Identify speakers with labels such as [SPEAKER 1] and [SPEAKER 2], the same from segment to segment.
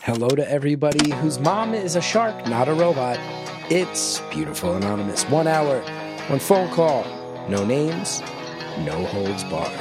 [SPEAKER 1] Hello to everybody whose mom is a shark, not a robot. It's Beautiful Anonymous. 1 hour, one phone call, no names, no holds barred.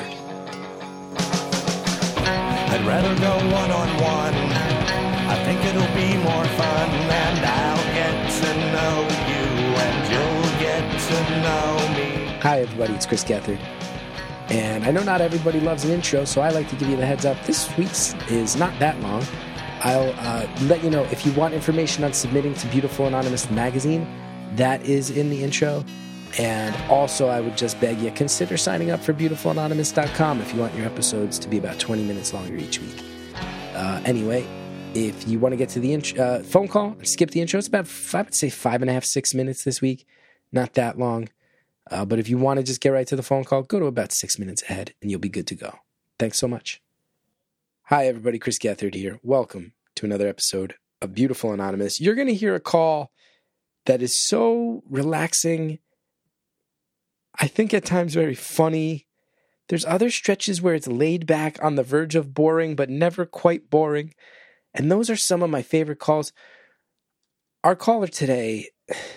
[SPEAKER 2] I'd rather go one-on-one. I think it'll be more fun, and I'll get to know you, and you'll get to know me.
[SPEAKER 1] Hi everybody, it's Chris Gethard. And I know not everybody loves an intro, so I like to give you the heads up. This week's is not that long. I'll let you know if you want information on submitting to Beautiful Anonymous magazine, that is in the intro. And also, I would just beg you, consider signing up for beautifulanonymous.com if you want your episodes to be about 20 minutes longer each week. Anyway, if you want to get to the phone call, skip the intro. It's about, I would say, 5.5, 6 minutes this week. Not that long. But if you want to just get right to the phone call, go to about 6 minutes ahead, and you'll be good to go. Thanks so much. Hi, everybody. Chris Gethard here. Welcome to another episode of Beautiful Anonymous. You're going to hear a call that is so relaxing, I think at times very funny. There's other stretches where it's laid back on the verge of boring, but never quite boring. And those are some of my favorite calls. Our caller today,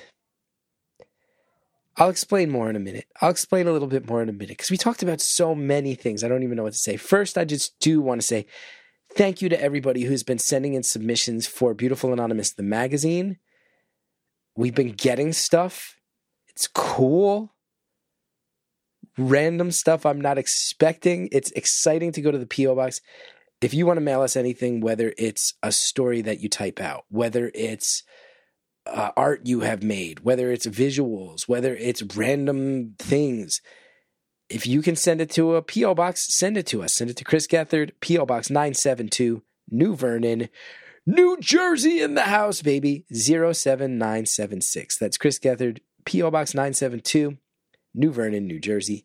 [SPEAKER 1] I'll explain more in a minute. I'll explain a little bit more in a minute because we talked about so many things. I don't even know what to say. First, I just do want to say thank you to everybody who's been sending in submissions for Beautiful Anonymous, the magazine. We've been getting stuff. It's cool. Random stuff I'm not expecting. It's exciting to go to the P.O. Box. If you want to mail us anything, whether it's a story that you type out, whether it's art you have made, whether it's visuals, whether it's random things, if you can send it to a P.O. Box, send it to us. Send it to Chris Gethard, P.O. Box 972, New Vernon, New Jersey in the house, baby, 07976. That's Chris Gethard, P.O. Box 972, New Vernon, New Jersey,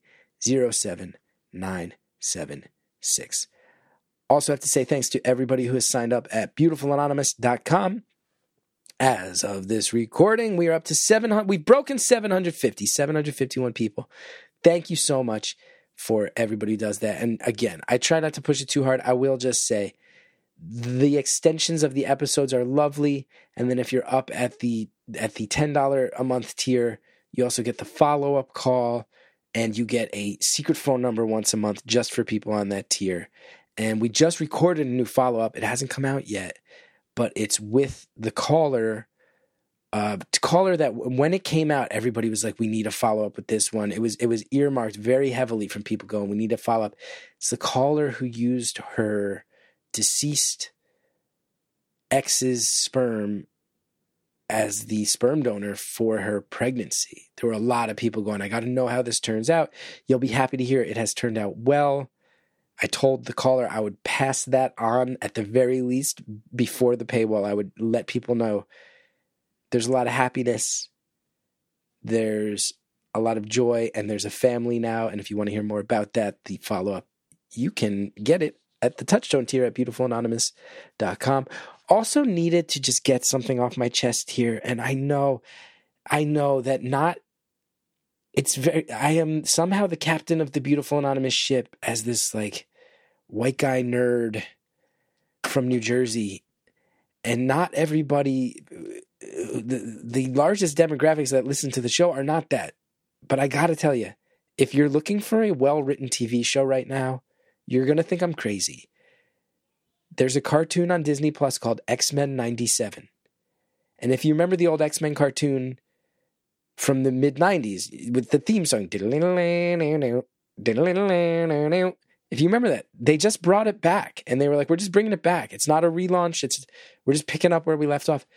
[SPEAKER 1] 07976. Also have to say thanks to everybody who has signed up at beautifulanonymous.com. As of this recording, we are up to 700. We've broken 751 people. Thank you so much for everybody who does that. And again, I try not to push it too hard. I will just say the extensions of the episodes are lovely. And then if you're up at the $10 a month tier, you also get the follow-up call and you get a secret phone number once a month just for people on that tier. And we just recorded a new follow-up. It hasn't come out yet, but it's with the caller that when it came out, everybody was like, we need a follow-up with this one. It was earmarked very heavily from people going, we need a follow-up. It's the caller who used her deceased ex's sperm as the sperm donor for her pregnancy. There were a lot of people going, I got to know how this turns out. You'll be happy to hear it has turned out well. I told the caller I would pass that on at the very least before the paywall. I would let people know there's a lot of happiness, there's a lot of joy, and there's a family now. And if you want to hear more about that, the follow-up, you can get it at the Touchstone tier at beautifulanonymous.com. Also needed to just get something off my chest here. And I know that I am somehow the captain of the Beautiful Anonymous ship as this like white guy nerd from New Jersey, and not everybody, the largest demographics that listen to the show are not that. But I got to tell you, if you're looking for a well-written TV show right now, you're going to think I'm crazy. There's a cartoon on Disney Plus called X-Men 97. And if you remember the old X-Men cartoon from the mid-90s with the theme song, if you remember that, they just brought it back. And they were like, we're just bringing it back. It's not a relaunch. We're just picking up where we left off.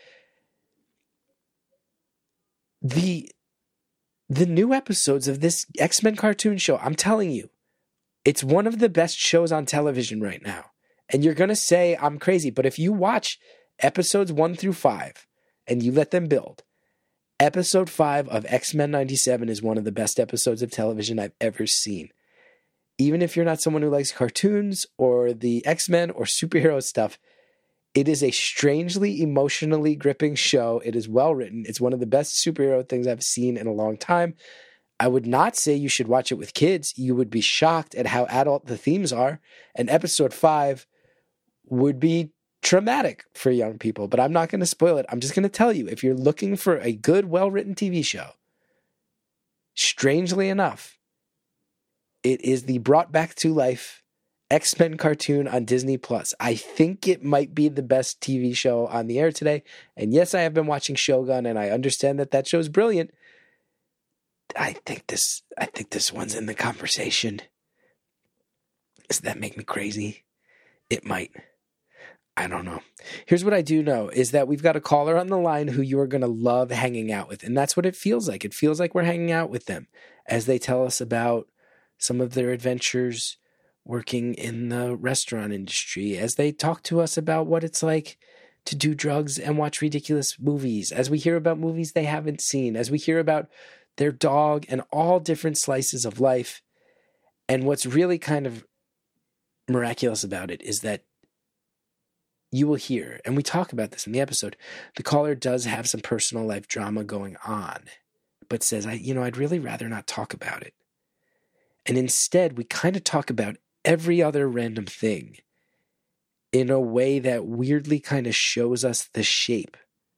[SPEAKER 1] The new episodes of this X-Men cartoon show, I'm telling you, it's one of the best shows on television right now. And you're going to say I'm crazy, but if you watch episodes 1 through 5 and you let them build, episode 5 of X-Men 97 is one of the best episodes of television I've ever seen. Even if you're not someone who likes cartoons or the X-Men or superhero stuff, it is a strangely emotionally gripping show. It is well written. It's one of the best superhero things I've seen in a long time. I would not say you should watch it with kids. You would be shocked at how adult the themes are. And episode 5 would be traumatic for young people, but I'm not going to spoil it. I'm just going to tell you, if you're looking for a good, well-written TV show, strangely enough, it is the brought back to life X-Men cartoon on Disney Plus. I think it might be the best TV show on the air today. And yes, I have been watching Shogun, and I understand that show's brilliant. I think this one's in the conversation. Does that make me crazy? It might. I don't know. Here's what I do know is that we've got a caller on the line who you are going to love hanging out with. And that's what it feels like. It feels like we're hanging out with them as they tell us about some of their adventures working in the restaurant industry, as they talk to us about what it's like to do drugs and watch ridiculous movies, as we hear about movies they haven't seen, as we hear about their dog and all different slices of life. And what's really kind of miraculous about it is that you will hear, and we talk about this in the episode, the caller does have some personal life drama going on, but says, I'd really rather not talk about it. And instead, we kind of talk about every other random thing in a way that weirdly kind of shows us the shape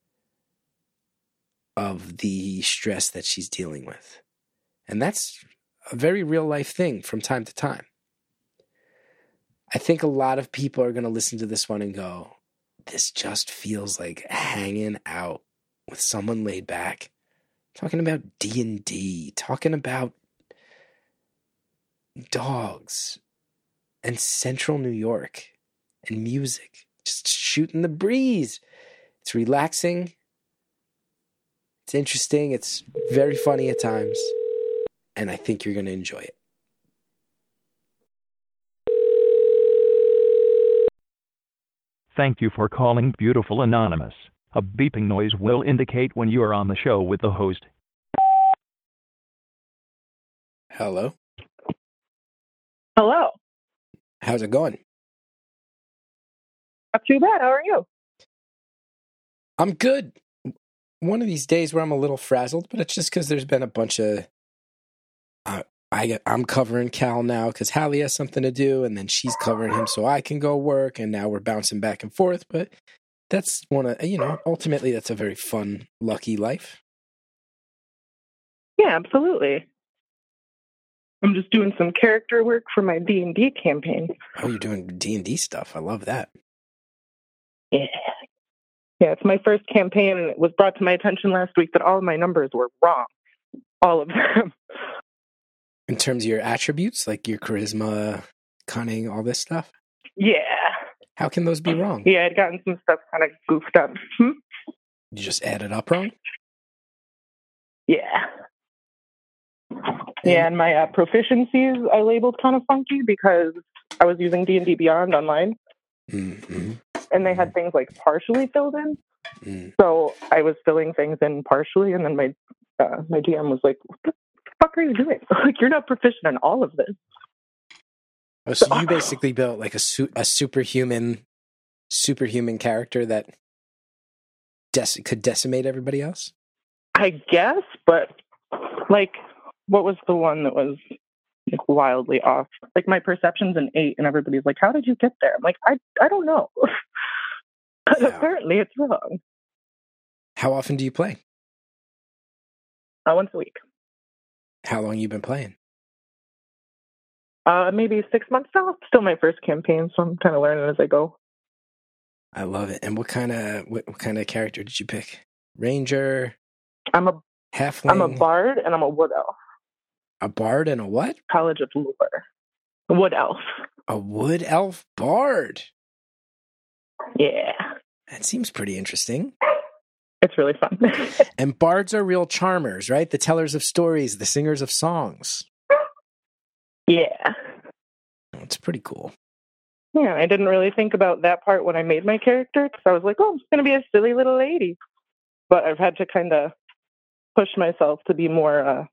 [SPEAKER 1] of the stress that she's dealing with. And that's a very real life thing from time to time. I think a lot of people are going to listen to this one and go, this just feels like hanging out with someone laid back, talking about D&D, talking about dogs and central New York and music, just shooting the breeze. It's relaxing. It's interesting. It's very funny at times. And I think you're going to enjoy it.
[SPEAKER 3] Thank you for calling Beautiful Anonymous. A beeping noise will indicate when you are on the show with the host.
[SPEAKER 1] Hello.
[SPEAKER 4] Hello.
[SPEAKER 1] How's it going?
[SPEAKER 4] Not too bad. How are you?
[SPEAKER 1] I'm good. One of these days where I'm a little frazzled, but it's just because there's been a bunch of... I'm covering Cal now because Hallie has something to do, and then she's covering him so I can go work, and now we're bouncing back and forth. But that's ultimately that's a very fun, lucky life.
[SPEAKER 4] Yeah, absolutely. I'm just doing some character work for my D&D campaign.
[SPEAKER 1] Oh, you're doing D&D stuff. I love that.
[SPEAKER 4] Yeah. Yeah, it's my first campaign, and it was brought to my attention last week that all of my numbers were wrong. All of them.
[SPEAKER 1] In terms of your attributes, like your charisma, cunning, all this stuff?
[SPEAKER 4] Yeah.
[SPEAKER 1] How can those be wrong?
[SPEAKER 4] Yeah, I'd gotten some stuff kind of goofed up.
[SPEAKER 1] You just added up wrong?
[SPEAKER 4] Yeah. Yeah, and my proficiencies I labeled kind of funky because I was using D&D Beyond online.
[SPEAKER 1] Mm-hmm.
[SPEAKER 4] And they had things like partially filled in.
[SPEAKER 1] Mm.
[SPEAKER 4] So I was filling things in partially, and then my DM was like, what the fuck are you doing? Like, you're not proficient in all of this.
[SPEAKER 1] Oh, so you basically built like a superhuman character that could decimate everybody else?
[SPEAKER 4] I guess, but like, what was the one that was like wildly off? Like, my perception's an 8, and everybody's like, how did you get there? I'm like, I don't know.
[SPEAKER 1] Yeah.
[SPEAKER 4] Apparently it's wrong.
[SPEAKER 1] How often do you play?
[SPEAKER 4] Once a week.
[SPEAKER 1] How long you been playing?
[SPEAKER 4] Maybe 6 months now. It's still my first campaign, so I'm kind of learning as I go.
[SPEAKER 1] I love it. And what kind of character did you pick? Ranger?
[SPEAKER 4] I'm a
[SPEAKER 1] halfling?
[SPEAKER 4] I'm a bard, and I'm a wood elf.
[SPEAKER 1] A bard and a what?
[SPEAKER 4] College of Lore. Wood elf.
[SPEAKER 1] A wood elf bard.
[SPEAKER 4] Yeah.
[SPEAKER 1] That seems pretty interesting.
[SPEAKER 4] It's really fun.
[SPEAKER 1] And bards are real charmers, right? The tellers of stories, the singers of songs.
[SPEAKER 4] Yeah.
[SPEAKER 1] It's pretty cool.
[SPEAKER 4] Yeah, I didn't really think about that part when I made my character, because I was like, oh, I'm just going to be a silly little lady. But I've had to kind of push myself to be more,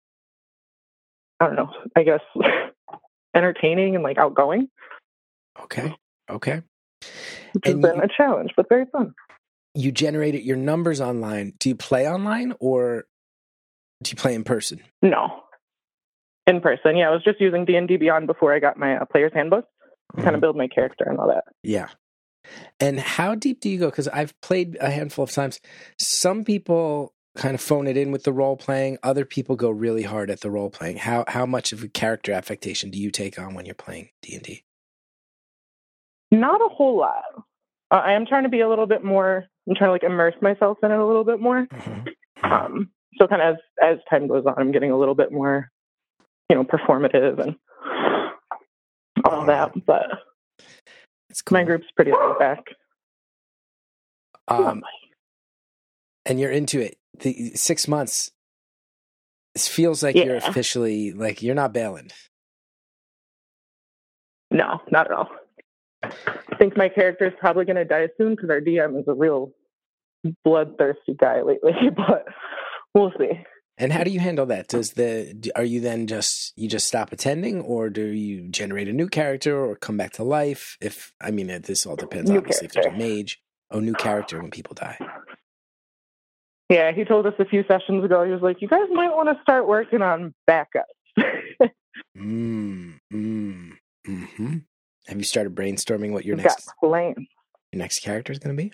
[SPEAKER 4] I don't know, I guess, entertaining and like outgoing.
[SPEAKER 1] Okay.
[SPEAKER 4] Which has been a challenge, but very fun.
[SPEAKER 1] You generated your numbers online. Do you play online or do you play in person?
[SPEAKER 4] No. In person, yeah. I was just using D&D Beyond before I got my player's handbook to kind of build my character and all that.
[SPEAKER 1] Yeah. And how deep do you go? Because I've played a handful of times. Some people kind of phone it in with the role playing. Other people go really hard at the role playing. How much of a character affectation do you take on when you're playing D&D?
[SPEAKER 4] Not a whole lot. I am trying to be a little bit more. I'm trying to like immerse myself in it a little bit more. So kind of as time goes on, I'm getting a little bit more, performative and all that. But
[SPEAKER 1] It's cool.
[SPEAKER 4] My group's pretty laid back.
[SPEAKER 1] And you're into it. The 6 months. It feels like you're officially like you're not bailing.
[SPEAKER 4] No, not at all. I think my character is probably going to die soon because our DM is a real bloodthirsty guy lately, but we'll see.
[SPEAKER 1] And how do you handle that? Are you then just stop attending, or do you generate a new character or come back to life? This all depends, obviously, if there's a mage. Oh, new character when people die.
[SPEAKER 4] Yeah, he told us a few sessions ago, he was like, you guys might want to start working on backups.
[SPEAKER 1] Mm-hmm. Have you started brainstorming what your next character is going to be?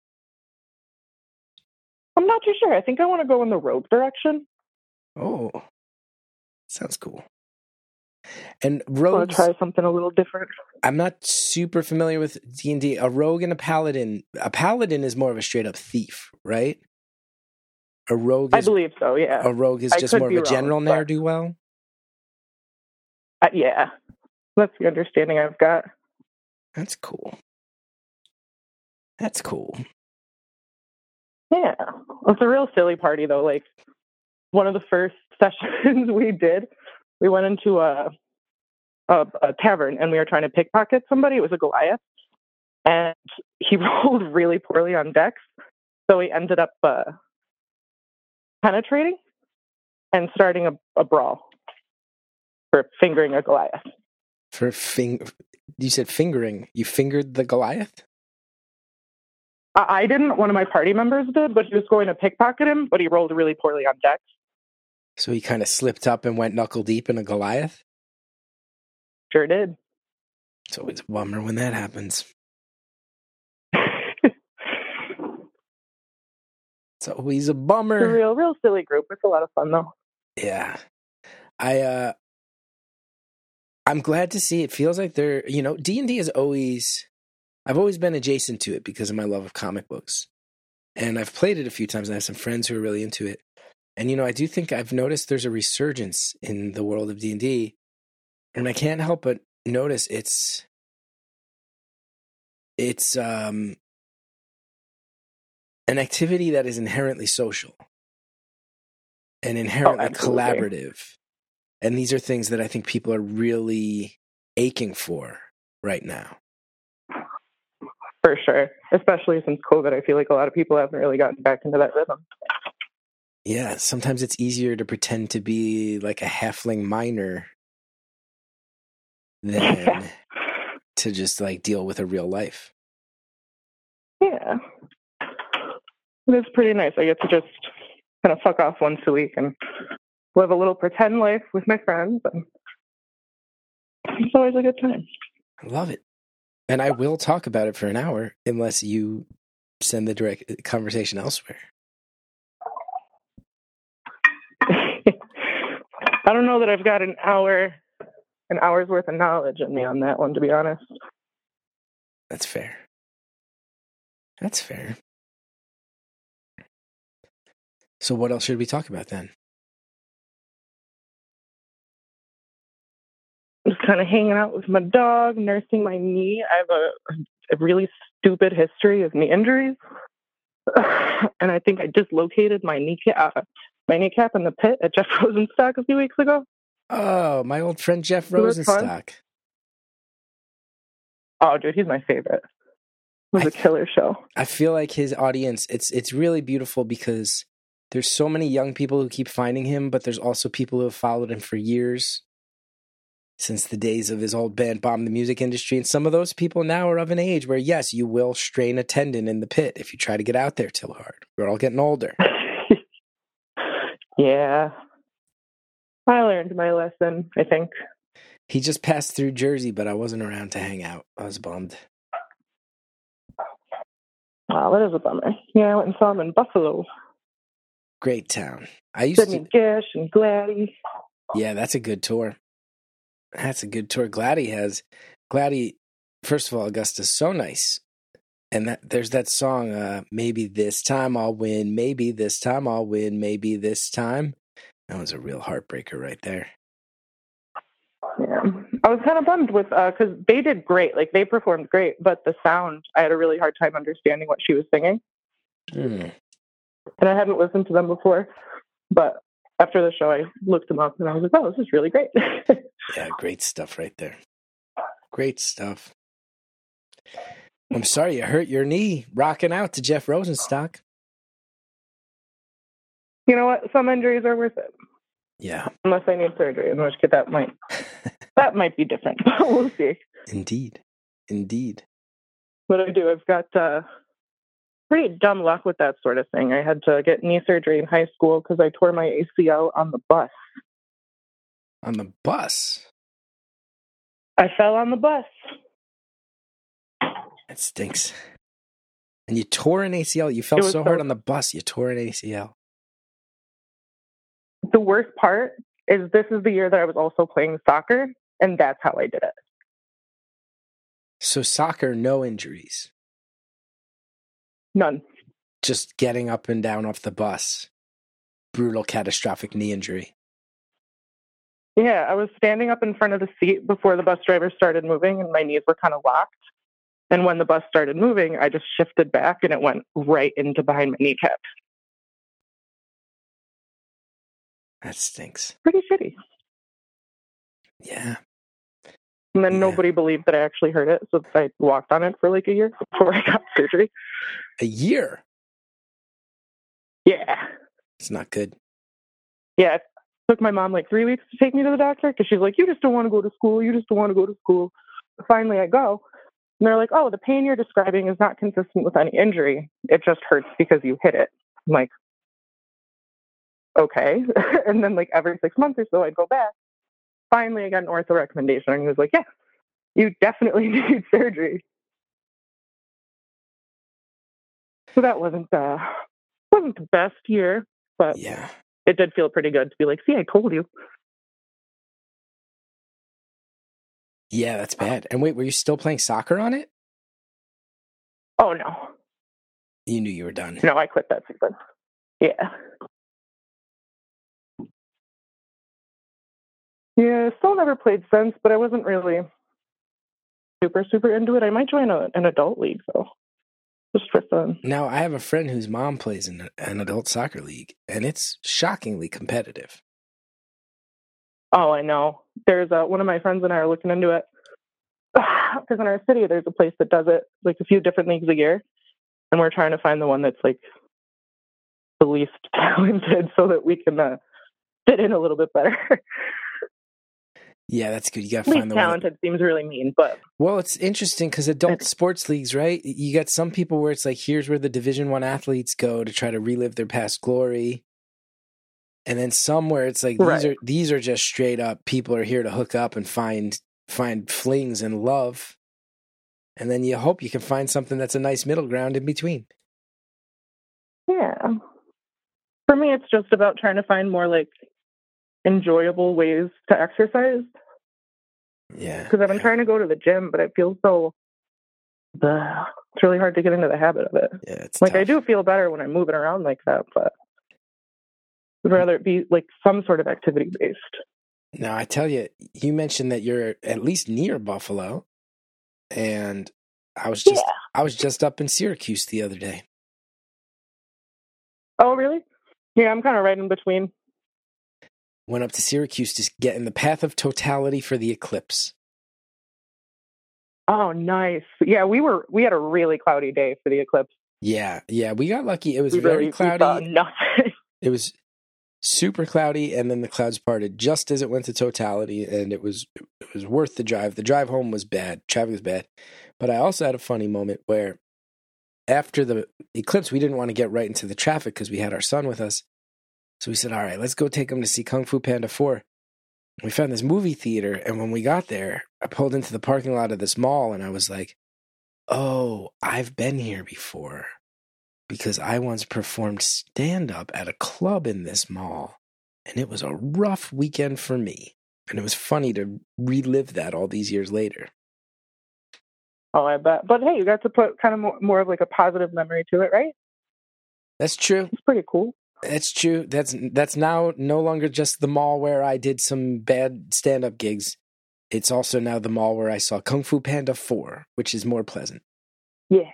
[SPEAKER 4] I'm not too sure. I think I want to go in the rogue direction.
[SPEAKER 1] Oh, sounds cool. And rogues,
[SPEAKER 4] I want to try something a little different.
[SPEAKER 1] I'm not super familiar with D&D. A rogue and a paladin. A paladin is more of a straight up thief, right? A rogue is,
[SPEAKER 4] I believe so, yeah.
[SPEAKER 1] A rogue is just more of a general ne'er-do-well?
[SPEAKER 4] Yeah. That's the understanding I've got.
[SPEAKER 1] That's cool.
[SPEAKER 4] Yeah. It's a real silly party, though. Like, one of the first sessions we did, we went into a tavern, and we were trying to pickpocket somebody. It was a Goliath. And he rolled really poorly on Dex, so he ended up penetrating and starting a brawl for fingering a Goliath.
[SPEAKER 1] You said fingering. You fingered the Goliath?
[SPEAKER 4] I didn't. One of my party members did, but he was going to pickpocket him, but he rolled really poorly on Dex.
[SPEAKER 1] So he kind of slipped up and went knuckle deep in a Goliath?
[SPEAKER 4] Sure did.
[SPEAKER 1] It's always a bummer when that happens. It's always a bummer.
[SPEAKER 4] It's a real silly group. It's a lot of fun, though.
[SPEAKER 1] Yeah. I'm glad to see it. Feels like D&D is I've always been adjacent to it because of my love of comic books. And I've played it a few times, and I have some friends who are really into it. And, I do think I've noticed there's a resurgence in the world of D&D. And I can't help but notice it's an activity that is inherently social and inherently collaborative. And these are things that I think people are really aching for right now.
[SPEAKER 4] For sure. Especially since COVID, I feel like a lot of people haven't really gotten back into that rhythm.
[SPEAKER 1] Yeah, sometimes it's easier to pretend to be like a halfling miner than to just like deal with a real life.
[SPEAKER 4] Yeah. It's pretty nice. I get to just kind of fuck off once a week and live a little pretend life with my friends. And it's always a good time.
[SPEAKER 1] I love it. And I will talk about it for an hour unless you send the direct conversation elsewhere.
[SPEAKER 4] I don't know that I've got an hour's worth of knowledge in me on that one, to be honest.
[SPEAKER 1] That's fair. So what else should we talk about then?
[SPEAKER 4] Just kind of hanging out with my dog, nursing my knee. I have a really stupid history of knee injuries. And I think I dislocated my kneecap in the pit at Jeff Rosenstock a few weeks ago.
[SPEAKER 1] Oh, my old friend Jeff Rosenstock.
[SPEAKER 4] Oh, dude, he's my favorite. It was a killer show.
[SPEAKER 1] I feel like his audience, it's really beautiful because there's so many young people who keep finding him, but there's also people who have followed him for years, since the days of his old band Bomb the Music Industry. And some of those people now are of an age where, yes, you will strain a tendon in the pit if you try to get out there too hard. We're all getting older.
[SPEAKER 4] Yeah. I learned my lesson, I think.
[SPEAKER 1] He just passed through Jersey, but I wasn't around to hang out. I was bummed.
[SPEAKER 4] Wow, that is a bummer. Yeah, I went and saw him in Buffalo.
[SPEAKER 1] Great town. I used
[SPEAKER 4] Sidney
[SPEAKER 1] to.
[SPEAKER 4] Gish and Gladdy.
[SPEAKER 1] Yeah, that's a good tour. That's a good tour. Gladdy. First of all, Augusta's so nice, and there's that song. Maybe this time I'll win. Maybe this time I'll win. Maybe this time. That was a real heartbreaker right there.
[SPEAKER 4] Yeah, I was kind of bummed with because they did great. Like they performed great, but the sound, I had a really hard time understanding what she was singing. And I hadn't listened to them before, but after the show, I looked them up and I was like, "Oh, this is really great."
[SPEAKER 1] Yeah, great stuff right there. Great stuff. I'm sorry you hurt your knee rocking out to Jeff Rosenstock.
[SPEAKER 4] You know what? Some injuries are worth it.
[SPEAKER 1] Yeah.
[SPEAKER 4] Unless I need surgery, in which case that might be different. We'll see.
[SPEAKER 1] Indeed.
[SPEAKER 4] What I do, I've got pretty dumb luck with that sort of thing. I had to get knee surgery in high school because I tore my ACL on the bus.
[SPEAKER 1] On the bus?
[SPEAKER 4] I fell on the bus.
[SPEAKER 1] That stinks. And you tore an ACL. You fell so hard on the bus, you tore an ACL.
[SPEAKER 4] The worst part is this is the year that I was also playing soccer, and that's how I did it.
[SPEAKER 1] So soccer, no injuries?
[SPEAKER 4] None.
[SPEAKER 1] Just getting up and down off the bus. Brutal, catastrophic knee injury.
[SPEAKER 4] Yeah, I was standing up in front of the seat before the bus driver started moving, and my knees were kind of locked. And when the bus started moving, I just shifted back, and it went right into behind my kneecap.
[SPEAKER 1] That stinks.
[SPEAKER 4] Pretty shitty.
[SPEAKER 1] Yeah.
[SPEAKER 4] And then nobody believed that I actually hurt it, so I walked on it for like a year before I got surgery.
[SPEAKER 1] A year?
[SPEAKER 4] Yeah.
[SPEAKER 1] It's not good.
[SPEAKER 4] Yeah, it took my mom like 3 weeks to take me to the doctor because she's like, you just don't want to go to school. You just don't want to go to school. Finally, I go. And they're like, oh, the pain you're describing is not consistent with any injury. It just hurts because you hit it. I'm like, okay. And then like every 6 months or so, I'd go back. Finally, I got an ortho recommendation, and he was like, yeah, you definitely need surgery. So that wasn't the best year, but
[SPEAKER 1] yeah,
[SPEAKER 4] it did feel pretty good to be like, see, I told you.
[SPEAKER 1] Yeah, that's bad. And wait, were you still playing soccer on it?
[SPEAKER 4] Oh, no.
[SPEAKER 1] You knew you were done.
[SPEAKER 4] No, I quit that season. Yeah. Yeah, still never played since, but I wasn't really super into it. I might join an adult league, though, just for fun.
[SPEAKER 1] Now, I have a friend whose mom plays in an adult soccer league, and it's shockingly competitive.
[SPEAKER 4] Oh, I know. There's one of my friends and I are looking into it. Because in our city, there's a place that does it, like a few different leagues a year. And we're trying to find the one that's like the least talented so that we can fit in a little bit better.
[SPEAKER 1] Yeah, that's good. You got to find the
[SPEAKER 4] talented one seems really mean, but
[SPEAKER 1] well, it's interesting because adult sports leagues, right? You got some people where it's like, here's where the Division I athletes go to try to relive their past glory, and then some where it's like these are just straight up people are here to hook up and find flings and love, and then you hope you can find something that's a nice middle ground in between.
[SPEAKER 4] Yeah, for me, it's just about trying to find more like enjoyable ways to exercise.
[SPEAKER 1] Yeah,
[SPEAKER 4] because I've been trying to go to the gym, but it feels so it's really hard to get into the habit of it.
[SPEAKER 1] Yeah, it's
[SPEAKER 4] like
[SPEAKER 1] tough.
[SPEAKER 4] I do feel better when I'm moving around like that, but I'd rather it be like some sort of activity based.
[SPEAKER 1] Now I tell you, you mentioned that you're at least near Buffalo, and I was just up in Syracuse the other day.
[SPEAKER 4] Oh, really? Yeah, I'm kind of right in between.
[SPEAKER 1] Went up to Syracuse to get in the path of totality for the eclipse.
[SPEAKER 4] Oh, nice. Yeah, we had a really cloudy day for the eclipse.
[SPEAKER 1] Yeah, we got lucky. It was very cloudy.
[SPEAKER 4] We saw nothing.
[SPEAKER 1] It was super cloudy, and then the clouds parted just as it went to totality, and it was worth the drive. The drive home was bad. Traffic was bad. But I also had a funny moment where after the eclipse, we didn't want to get right into the traffic because we had our son with us. So we said, all right, let's go take him to see Kung Fu Panda 4. We found this movie theater, and when we got there, I pulled into the parking lot of this mall, and I was like, oh, I've been here before. because I once performed stand-up at a club in this mall, and it was a rough weekend for me. And it was funny to relive that all these years later.
[SPEAKER 4] Oh, I bet. But hey, you got to put kind of more of like a positive memory to it, right?
[SPEAKER 1] That's true.
[SPEAKER 4] It's pretty cool.
[SPEAKER 1] That's true. That's now no longer just the mall where I did some bad stand-up gigs. It's also now the mall where I saw Kung Fu Panda 4, which is more pleasant.
[SPEAKER 4] Yeah.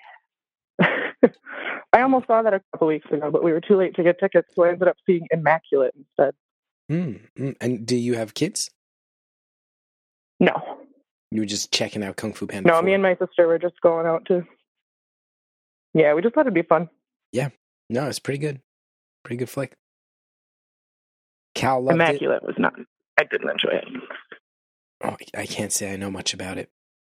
[SPEAKER 4] I almost saw that a couple weeks ago, but we were too late to get tickets, so I ended up seeing Immaculate instead.
[SPEAKER 1] And do you have kids?
[SPEAKER 4] No.
[SPEAKER 1] You were just checking out Kung Fu Panda 4?
[SPEAKER 4] No, me and my sister were just going out to... Yeah, we just thought it'd be fun.
[SPEAKER 1] Yeah. No, it's pretty good. Pretty good flick. Cal loved
[SPEAKER 4] Immaculate was not... I didn't enjoy it.
[SPEAKER 1] Oh, I can't say I know much about it.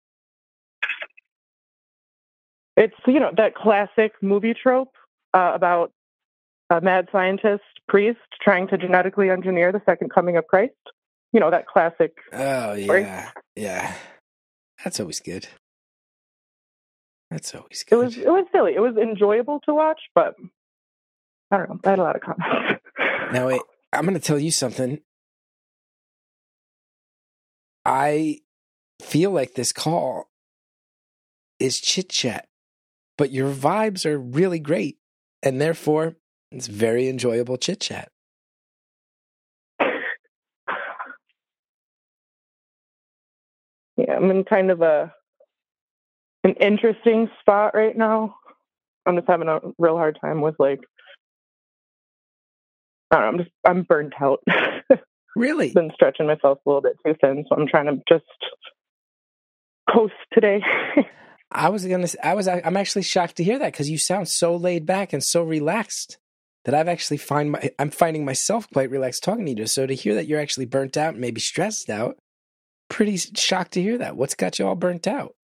[SPEAKER 4] It's, that classic movie trope about a mad scientist priest trying to genetically engineer the second coming of Christ. That classic.
[SPEAKER 1] Oh, yeah.
[SPEAKER 4] story.
[SPEAKER 1] Yeah. That's always good. That's always good.
[SPEAKER 4] It was silly. It was enjoyable to watch, but I don't know. I had a lot of comments.
[SPEAKER 1] Now, wait, I'm going to tell you something. I feel like this call is chit-chat, but your vibes are really great, and therefore, it's very enjoyable chit-chat.
[SPEAKER 4] Yeah, I'm in kind of an interesting spot right now. I'm just having a real hard time with I don't know, I'm burnt out.
[SPEAKER 1] Really?
[SPEAKER 4] Been stretching myself a little bit too thin, so I'm trying to just coast today.
[SPEAKER 1] I'm actually shocked to hear that, because you sound so laid back and so relaxed that I'm finding myself quite relaxed talking to you. So to hear that you're actually burnt out and maybe stressed out, pretty shocked to hear that. What's got you all burnt out?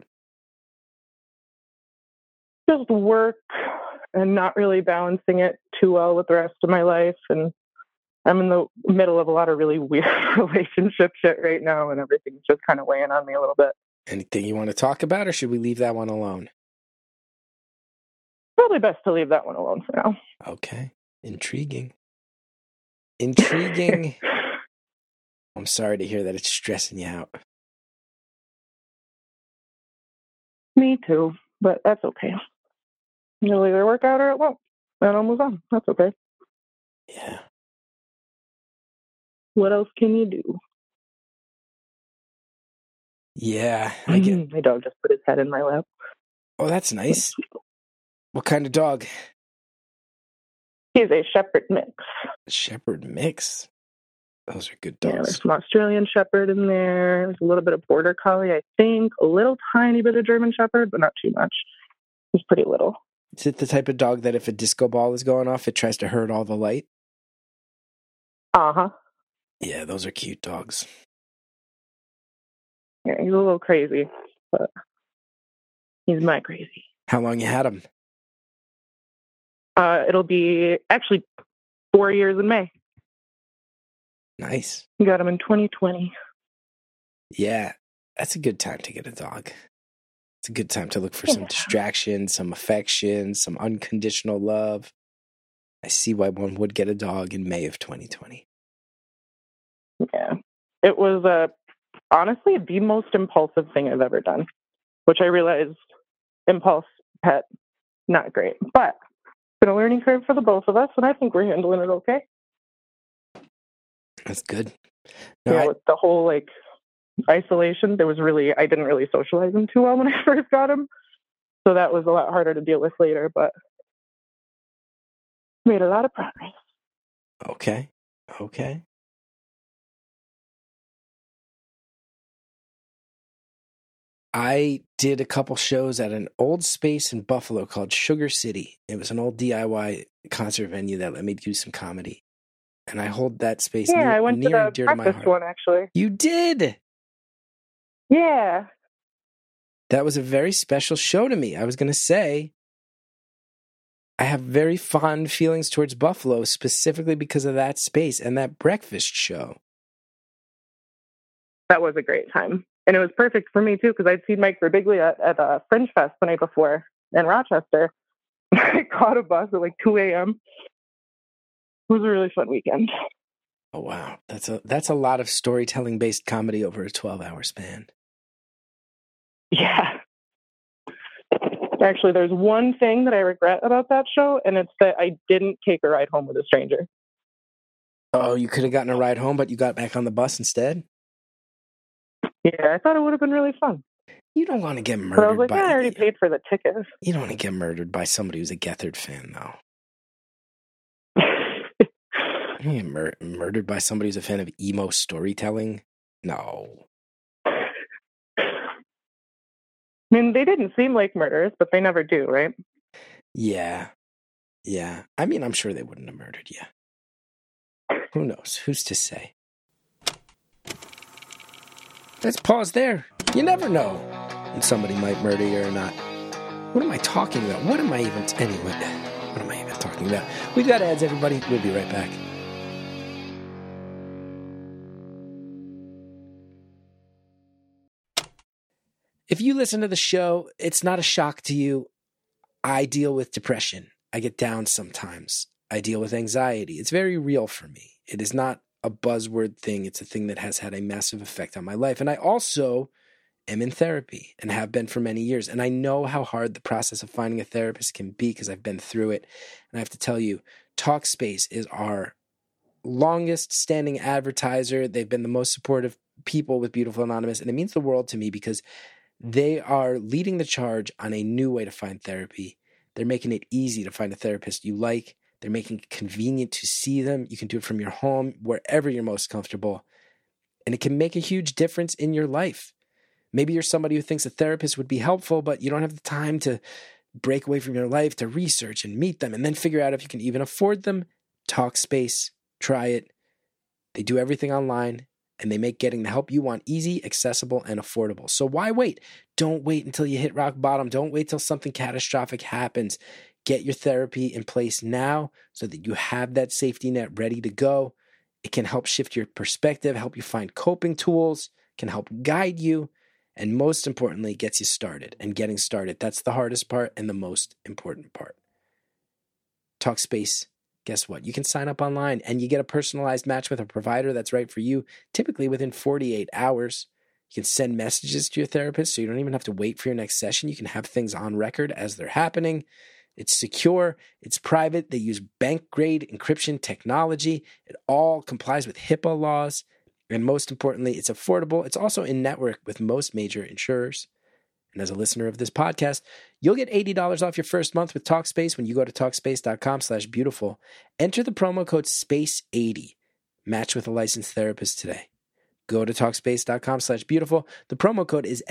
[SPEAKER 4] Just work and not really balancing it too well with the rest of my life. And I'm in the middle of a lot of really weird relationship shit right now, and everything's just kind of weighing on me a little bit.
[SPEAKER 1] Anything you want to talk about, or should we leave that one alone?
[SPEAKER 4] Probably best to leave that one alone for now.
[SPEAKER 1] Okay. Intriguing. Intriguing. I'm sorry to hear that it's stressing you out.
[SPEAKER 4] Me too, but that's okay. It'll either work out or it won't. And I'll move on. That's okay.
[SPEAKER 1] Yeah.
[SPEAKER 4] What else can you do?
[SPEAKER 1] Yeah. I get.
[SPEAKER 4] My dog just put his head in my lap.
[SPEAKER 1] Oh, that's nice. What kind of dog?
[SPEAKER 4] He's a Shepherd mix.
[SPEAKER 1] Shepherd mix. Those are good
[SPEAKER 4] Yeah,
[SPEAKER 1] dogs.
[SPEAKER 4] there's some Australian Shepherd in there. There's a little bit of Border Collie, I think. A little tiny bit of German Shepherd, but not too much. He's pretty little.
[SPEAKER 1] Is it the type of dog that if a disco ball is going off, it tries to hurt all the light?
[SPEAKER 4] Uh-huh.
[SPEAKER 1] Yeah, those are cute dogs.
[SPEAKER 4] Yeah, he's a little crazy, but he's my crazy.
[SPEAKER 1] How long you had him?
[SPEAKER 4] It'll be actually 4 years in May.
[SPEAKER 1] Nice.
[SPEAKER 4] We got him in 2020.
[SPEAKER 1] Yeah, that's a good time to get a dog. It's a good time to look for some distraction, some affection, some unconditional love. I see why one would get a dog in May of 2020.
[SPEAKER 4] Yeah. It was honestly the most impulsive thing I've ever done, which I realized impulse pet, not great. But it's been a learning curve for the both of us, and I think we're handling it okay.
[SPEAKER 1] That's good.
[SPEAKER 4] With the whole isolation, I didn't really socialize him too well when I first got him. So that was a lot harder to deal with later, but made a lot of progress.
[SPEAKER 1] Okay. I did a couple shows at an old space in Buffalo called Sugar City. It was an old DIY concert venue that let me do some comedy. And I hold that space near,
[SPEAKER 4] I went to the
[SPEAKER 1] dear to my
[SPEAKER 4] breakfast
[SPEAKER 1] heart.
[SPEAKER 4] one, actually.
[SPEAKER 1] You did?
[SPEAKER 4] Yeah.
[SPEAKER 1] That was a very special show to me. I was going to say, I have very fond feelings towards Buffalo, specifically because of that space and that breakfast show.
[SPEAKER 4] That was a great time. And it was perfect for me, too, because I'd seen Mike Birbiglia at Fringe Fest the night before in Rochester. I caught a bus at like 2 a.m. It was a really fun weekend.
[SPEAKER 1] Oh, wow. That's a lot of storytelling-based comedy over a 12-hour span.
[SPEAKER 4] Yeah. Actually, there's one thing that I regret about that show, and it's that I didn't take a ride home with a stranger.
[SPEAKER 1] Oh, you could have gotten a ride home, but you got back on the bus instead?
[SPEAKER 4] Yeah, I thought it would have been really fun.
[SPEAKER 1] You don't want to get murdered
[SPEAKER 4] But I was like,
[SPEAKER 1] by...
[SPEAKER 4] yeah, I already paid for the ticket.
[SPEAKER 1] You don't want to get murdered by somebody who's a Gethard fan, though. You get murdered by somebody who's a fan of emo storytelling? No.
[SPEAKER 4] I mean, they didn't seem like murderers, but they never do, right?
[SPEAKER 1] Yeah. Yeah. I mean, I'm sure they wouldn't have murdered you. Who knows? Who's to say? Let's pause there. You never know when somebody might murder you or not. What am I talking about? What am I even talking about? We've got ads, everybody. We'll be right back. If you listen to the show, it's not a shock to you. I deal with depression. I get down sometimes. I deal with anxiety. It's very real for me. It is not a buzzword thing. It's a thing that has had a massive effect on my life. And I also am in therapy and have been for many years. And I know how hard the process of finding a therapist can be because I've been through it. And I have to tell you, Talkspace is our longest standing advertiser. They've been the most supportive people with Beautiful Anonymous. And it means the world to me because they are leading the charge on a new way to find therapy. They're making it easy to find a therapist you like. They're making it convenient to see them. You can do it from your home, wherever you're most comfortable. And it can make a huge difference in your life. Maybe you're somebody who thinks a therapist would be helpful, but you don't have the time to break away from your life to research and meet them and then figure out if you can even afford them. Talkspace, try it. They do everything online. And they make getting the help you want easy, accessible, and affordable. So why wait? Don't wait until you hit rock bottom. Don't wait till something catastrophic happens. Get your therapy in place now so that you have that safety net ready to go. It can help shift your perspective, help you find coping tools, can help guide you, and most importantly, gets you started. And getting started, that's the hardest part and the most important part. Talkspace. Guess what? You can sign up online and you get a personalized match with a provider that's right for you, typically within 48 hours. You can send messages to your therapist so you don't even have to wait for your next session. You can have things on record as they're happening. It's secure. It's private. They use bank-grade encryption technology. It all complies with HIPAA laws. And most importantly, it's affordable. It's also in network with most major insurers. And as a listener of this podcast, you'll get $80 off your first month with Talkspace when you go to Talkspace.com/beautiful. Enter the promo code SPACE80. Match with a licensed therapist today. Go to Talkspace.com/beautiful. The promo code is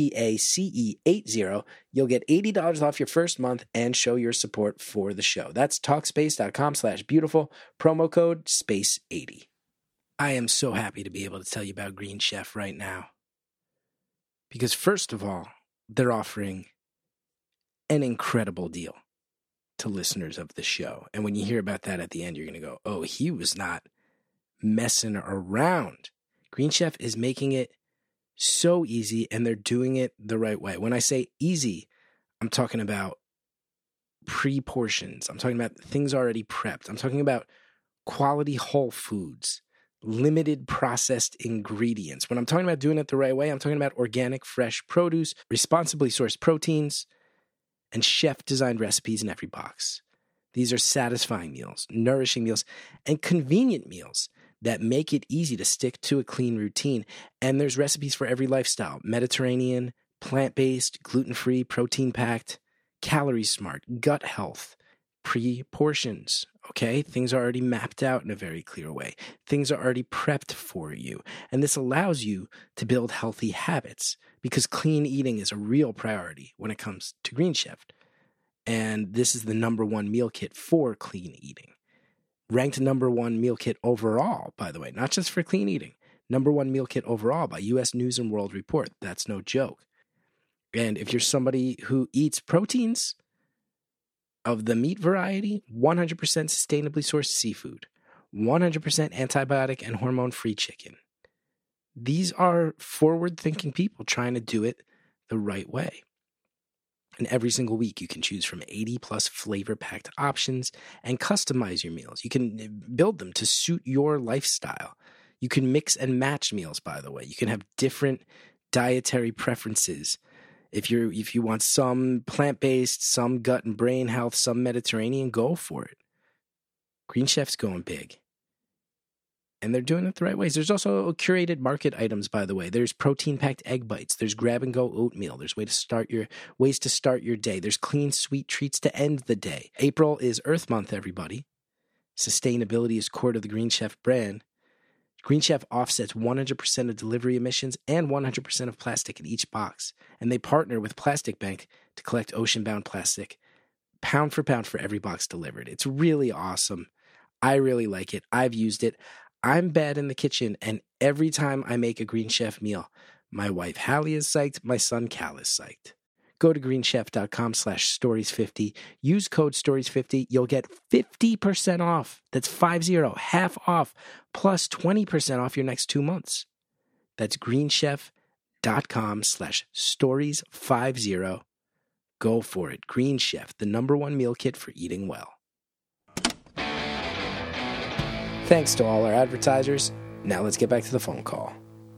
[SPEAKER 1] SPACE80. You'll get $80 off your first month and show your support for the show. That's Talkspace.com/beautiful. Promo code SPACE80. I am so happy to be able to tell you about Green Chef right now. Because first of all, they're offering an incredible deal to listeners of the show. And when you hear about that at the end, you're going to go, oh, he was not messing around. Green Chef is making it so easy, and they're doing it the right way. When I say easy, I'm talking about pre-portions. I'm talking about things already prepped. I'm talking about quality whole foods, limited processed ingredients. When I'm talking about doing it the right way, I'm talking about organic, fresh produce, responsibly sourced proteins, and chef-designed recipes in every box. These are satisfying meals, nourishing meals, and convenient meals that make it easy to stick to a clean routine. And there's recipes for every lifestyle: Mediterranean, plant-based, gluten-free, protein-packed, calorie-smart, gut health, pre-portions. Okay, things are already mapped out in a very clear way. Things are already prepped for you. And this allows you to build healthy habits because clean eating is a real priority when it comes to Green Chef. And this is the #1 meal kit for clean eating. Ranked #1 meal kit overall, by the way, not just for clean eating. #1 meal kit overall by U.S. News and World Report. That's no joke. And if you're somebody who eats proteins of the meat variety, 100% sustainably sourced seafood, 100% antibiotic and hormone-free chicken. These are forward-thinking people trying to do it the right way. And every single week, you can choose from 80 plus flavor-packed options and customize your meals. You can build them to suit your lifestyle. You can mix and match meals, by the way. You can have different dietary preferences. If you want some plant-based, some gut and brain health, some Mediterranean, go for it. Green Chef's going big. And they're doing it the right ways. There's also curated market items, by the way. There's protein-packed egg bites. There's grab-and-go oatmeal. There's ways to start your day. There's clean, sweet treats to end the day. April is Earth Month, everybody. Sustainability is core to the Green Chef brand. Green Chef offsets 100% of delivery emissions and 100% of plastic in each box. And they partner with Plastic Bank to collect ocean-bound plastic, pound for every box delivered. It's really awesome. I really like it. I've used it. I'm bad in the kitchen, and every time I make a Green Chef meal, my wife Hallie is psyched, my son Cal is psyched. Go to greenchef.com/stories50. Use code stories50. You'll get 50% off. That's 50, half off, plus 20% off your next 2 months. That's greenchef.com/stories50. Go for it. Green Chef, the #1 meal kit for eating well. Thanks to all our advertisers. Now let's get back to the phone call.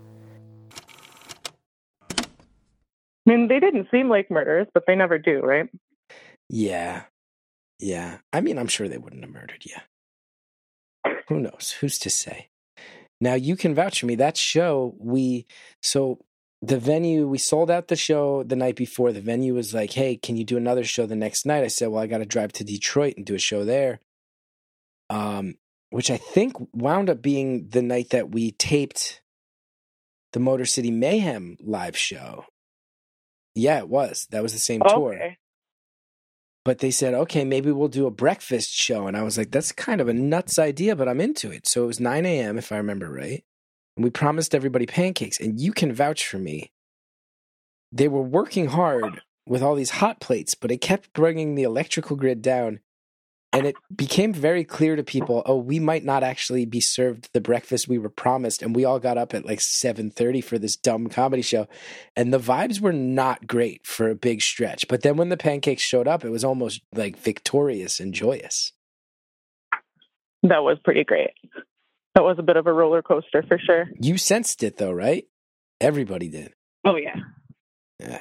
[SPEAKER 4] I mean, they didn't seem like murderers, but they never do, right?
[SPEAKER 1] Yeah. I mean, I'm sure they wouldn't have murdered you. Who knows? Who's to say? Now, you can vouch for me. That show, the venue, we sold out the show the night before. The venue was like, hey, can you do another show the next night? I said, well, I got to drive to Detroit and do a show there. Which I think wound up being the night that we taped the Motor City Mayhem live show. Yeah, it was. That was the same tour. But they said, okay, maybe we'll do a breakfast show. And I was like, that's kind of a nuts idea, but I'm into it. So it was 9 a.m., if I remember right. And we promised everybody pancakes. And you can vouch for me. They were working hard with all these hot plates, but it kept bringing the electrical grid down. And it became very clear to people, we might not actually be served the breakfast we were promised. And we all got up at like 7:30 for this dumb comedy show. And the vibes were not great for a big stretch. But then when the pancakes showed up, it was almost like victorious and joyous.
[SPEAKER 4] That was pretty great. That was a bit of a roller coaster for sure.
[SPEAKER 1] You sensed it though, right? Everybody did.
[SPEAKER 4] Oh, yeah.
[SPEAKER 1] Yeah.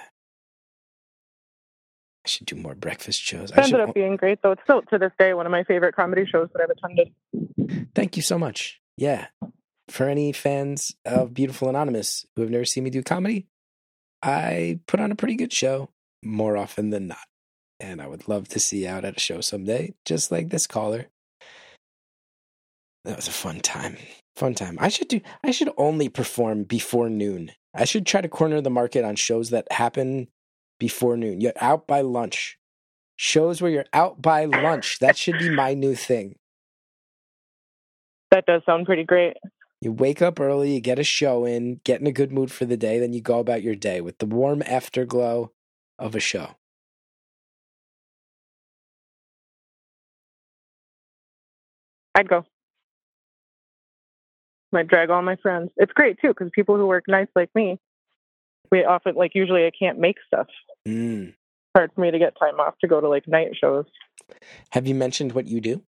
[SPEAKER 1] I should do more breakfast shows.
[SPEAKER 4] It ended up being great, though. It's still, to this day, one of my favorite comedy shows that I've attended.
[SPEAKER 1] Thank you so much. Yeah. For any fans of Beautiful Anonymous who have never seen me do comedy, I put on a pretty good show more often than not. And I would love to see you out at a show someday, just like this caller. That was a fun time. I should only perform before noon. I should try to corner the market on shows that happen before noon. You're out by lunch. Shows where you're out by lunch. That should be my new thing.
[SPEAKER 4] That does sound pretty great.
[SPEAKER 1] You wake up early, you get a show in, get in a good mood for the day, then you go about your day with the warm afterglow of a show.
[SPEAKER 4] I'd go. I'd drag all my friends. It's great, too, because people who work nights like me, we often, usually I can't make stuff. It's hard for me to get time off to go to, night shows.
[SPEAKER 1] Have you mentioned what you do?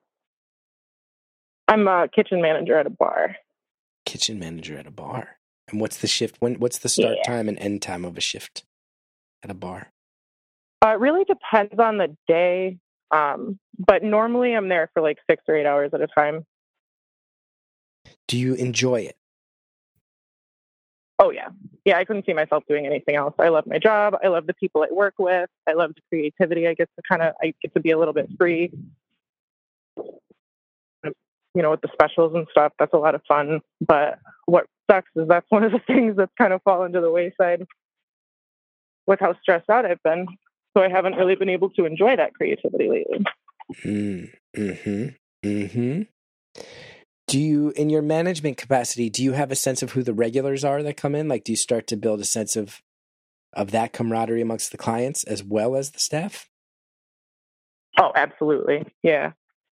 [SPEAKER 4] I'm a kitchen manager at a bar.
[SPEAKER 1] Kitchen manager at a bar. And what's the shift? What's the start time and end time of a shift at a bar?
[SPEAKER 4] It really depends on the day. But normally I'm there for 6 or 8 hours at a time.
[SPEAKER 1] Do you enjoy it?
[SPEAKER 4] Oh, yeah. Yeah, I couldn't see myself doing anything else. I love my job. I love the people I work with. I love the creativity. I get to be a little bit free. With the specials and stuff, that's a lot of fun. But what sucks is that's one of the things that's kind of fallen to the wayside with how stressed out I've been. So I haven't really been able to enjoy that creativity lately.
[SPEAKER 1] Do you, in your management capacity, do you have a sense of who the regulars are that come in? Do you start to build a sense of that camaraderie amongst the clients as well as the staff?
[SPEAKER 4] Oh, absolutely. Yeah.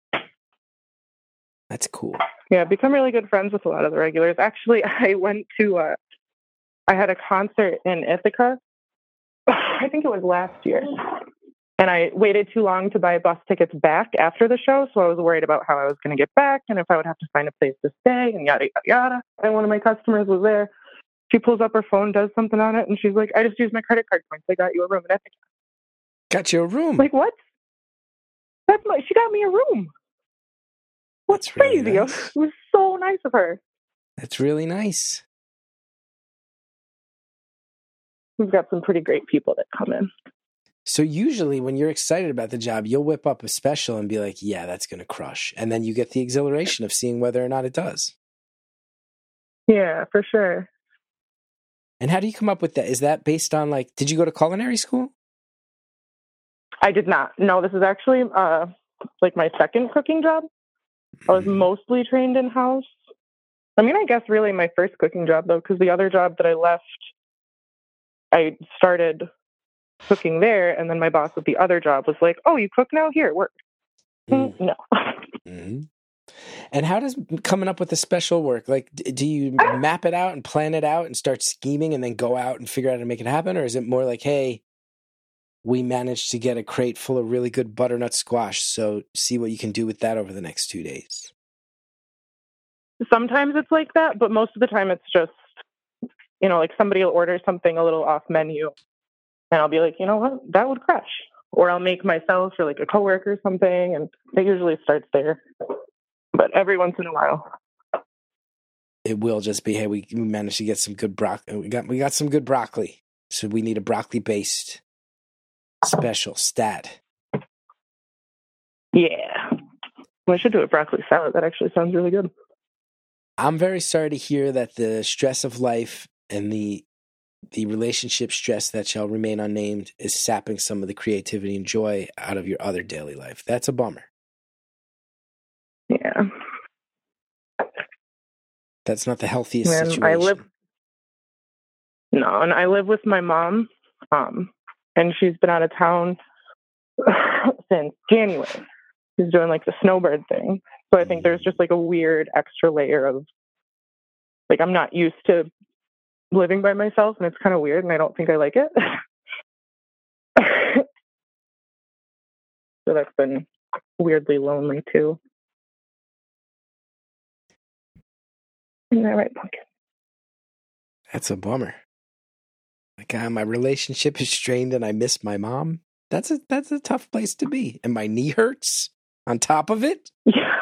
[SPEAKER 1] That's cool.
[SPEAKER 4] Yeah, I've become really good friends with a lot of the regulars. Actually, I went to, I had a concert in Ithaca I think it was last year. And I waited too long to buy bus tickets back after the show, so I was worried about how I was going to get back and if I would have to find a place to stay and yada, yada, yada. And one of my customers was there. She pulls up her phone, does something on it, and she's like, I just used my credit card points. I got you a room. And
[SPEAKER 1] Got you a room.
[SPEAKER 4] like, what? She got me a room. What's
[SPEAKER 1] That's really
[SPEAKER 4] crazy?
[SPEAKER 1] nice.
[SPEAKER 4] It was so nice of her.
[SPEAKER 1] That's really nice.
[SPEAKER 4] We've got some pretty great people that come in.
[SPEAKER 1] So usually when you're excited about the job, you'll whip up a special and be like, yeah, that's going to crush. And then you get the exhilaration of seeing whether or not it does.
[SPEAKER 4] Yeah, for sure.
[SPEAKER 1] And how do you come up with that? Is that based on like, did you go to culinary school?
[SPEAKER 4] I did not. No, this is actually like my second cooking job. I was mostly trained in-house. I mean, I guess really my first cooking job, though, because the other job that I left, I started cooking there, and then my boss at the other job was like, oh, you cook now? Here, work. No.
[SPEAKER 1] Mm-hmm. And how does coming up with the special work? Like, do you map it out and plan it out and start scheming and then go out and figure out how to make it happen? Or is it more like, hey, we managed to get a crate full of really good butternut squash, so see what you can do with that over the next 2 days?
[SPEAKER 4] Sometimes it's like that, but most of the time it's just, like somebody will order something a little off menu, and I'll be like, you know what, that would crush. Or I'll make myself or like a coworker something, and it usually starts there. But every once in a while,
[SPEAKER 1] it will just be, hey, we managed to get some good broccoli. We got some good broccoli, so we need a broccoli-based special stat.
[SPEAKER 4] Yeah, I should do a broccoli salad. That actually sounds really good.
[SPEAKER 1] I'm very sorry to hear that the stress of life and the relationship stress that shall remain unnamed is sapping some of the creativity and joy out of your other daily life. That's a bummer.
[SPEAKER 4] Yeah.
[SPEAKER 1] That's not the healthiest situation.
[SPEAKER 4] And I live with my mom, and she's been out of town since January. She's doing like the snowbird thing. So I think there's just like a weird extra layer of like, I'm not used to living by myself, and it's kind of weird, and I don't think I like it. So that's been weirdly lonely too. Isn't that right, Pumpkin?
[SPEAKER 1] That's a bummer. Like, my relationship is strained and I miss my mom. That's a tough place to be. And my knee hurts on top of it.
[SPEAKER 4] Yeah.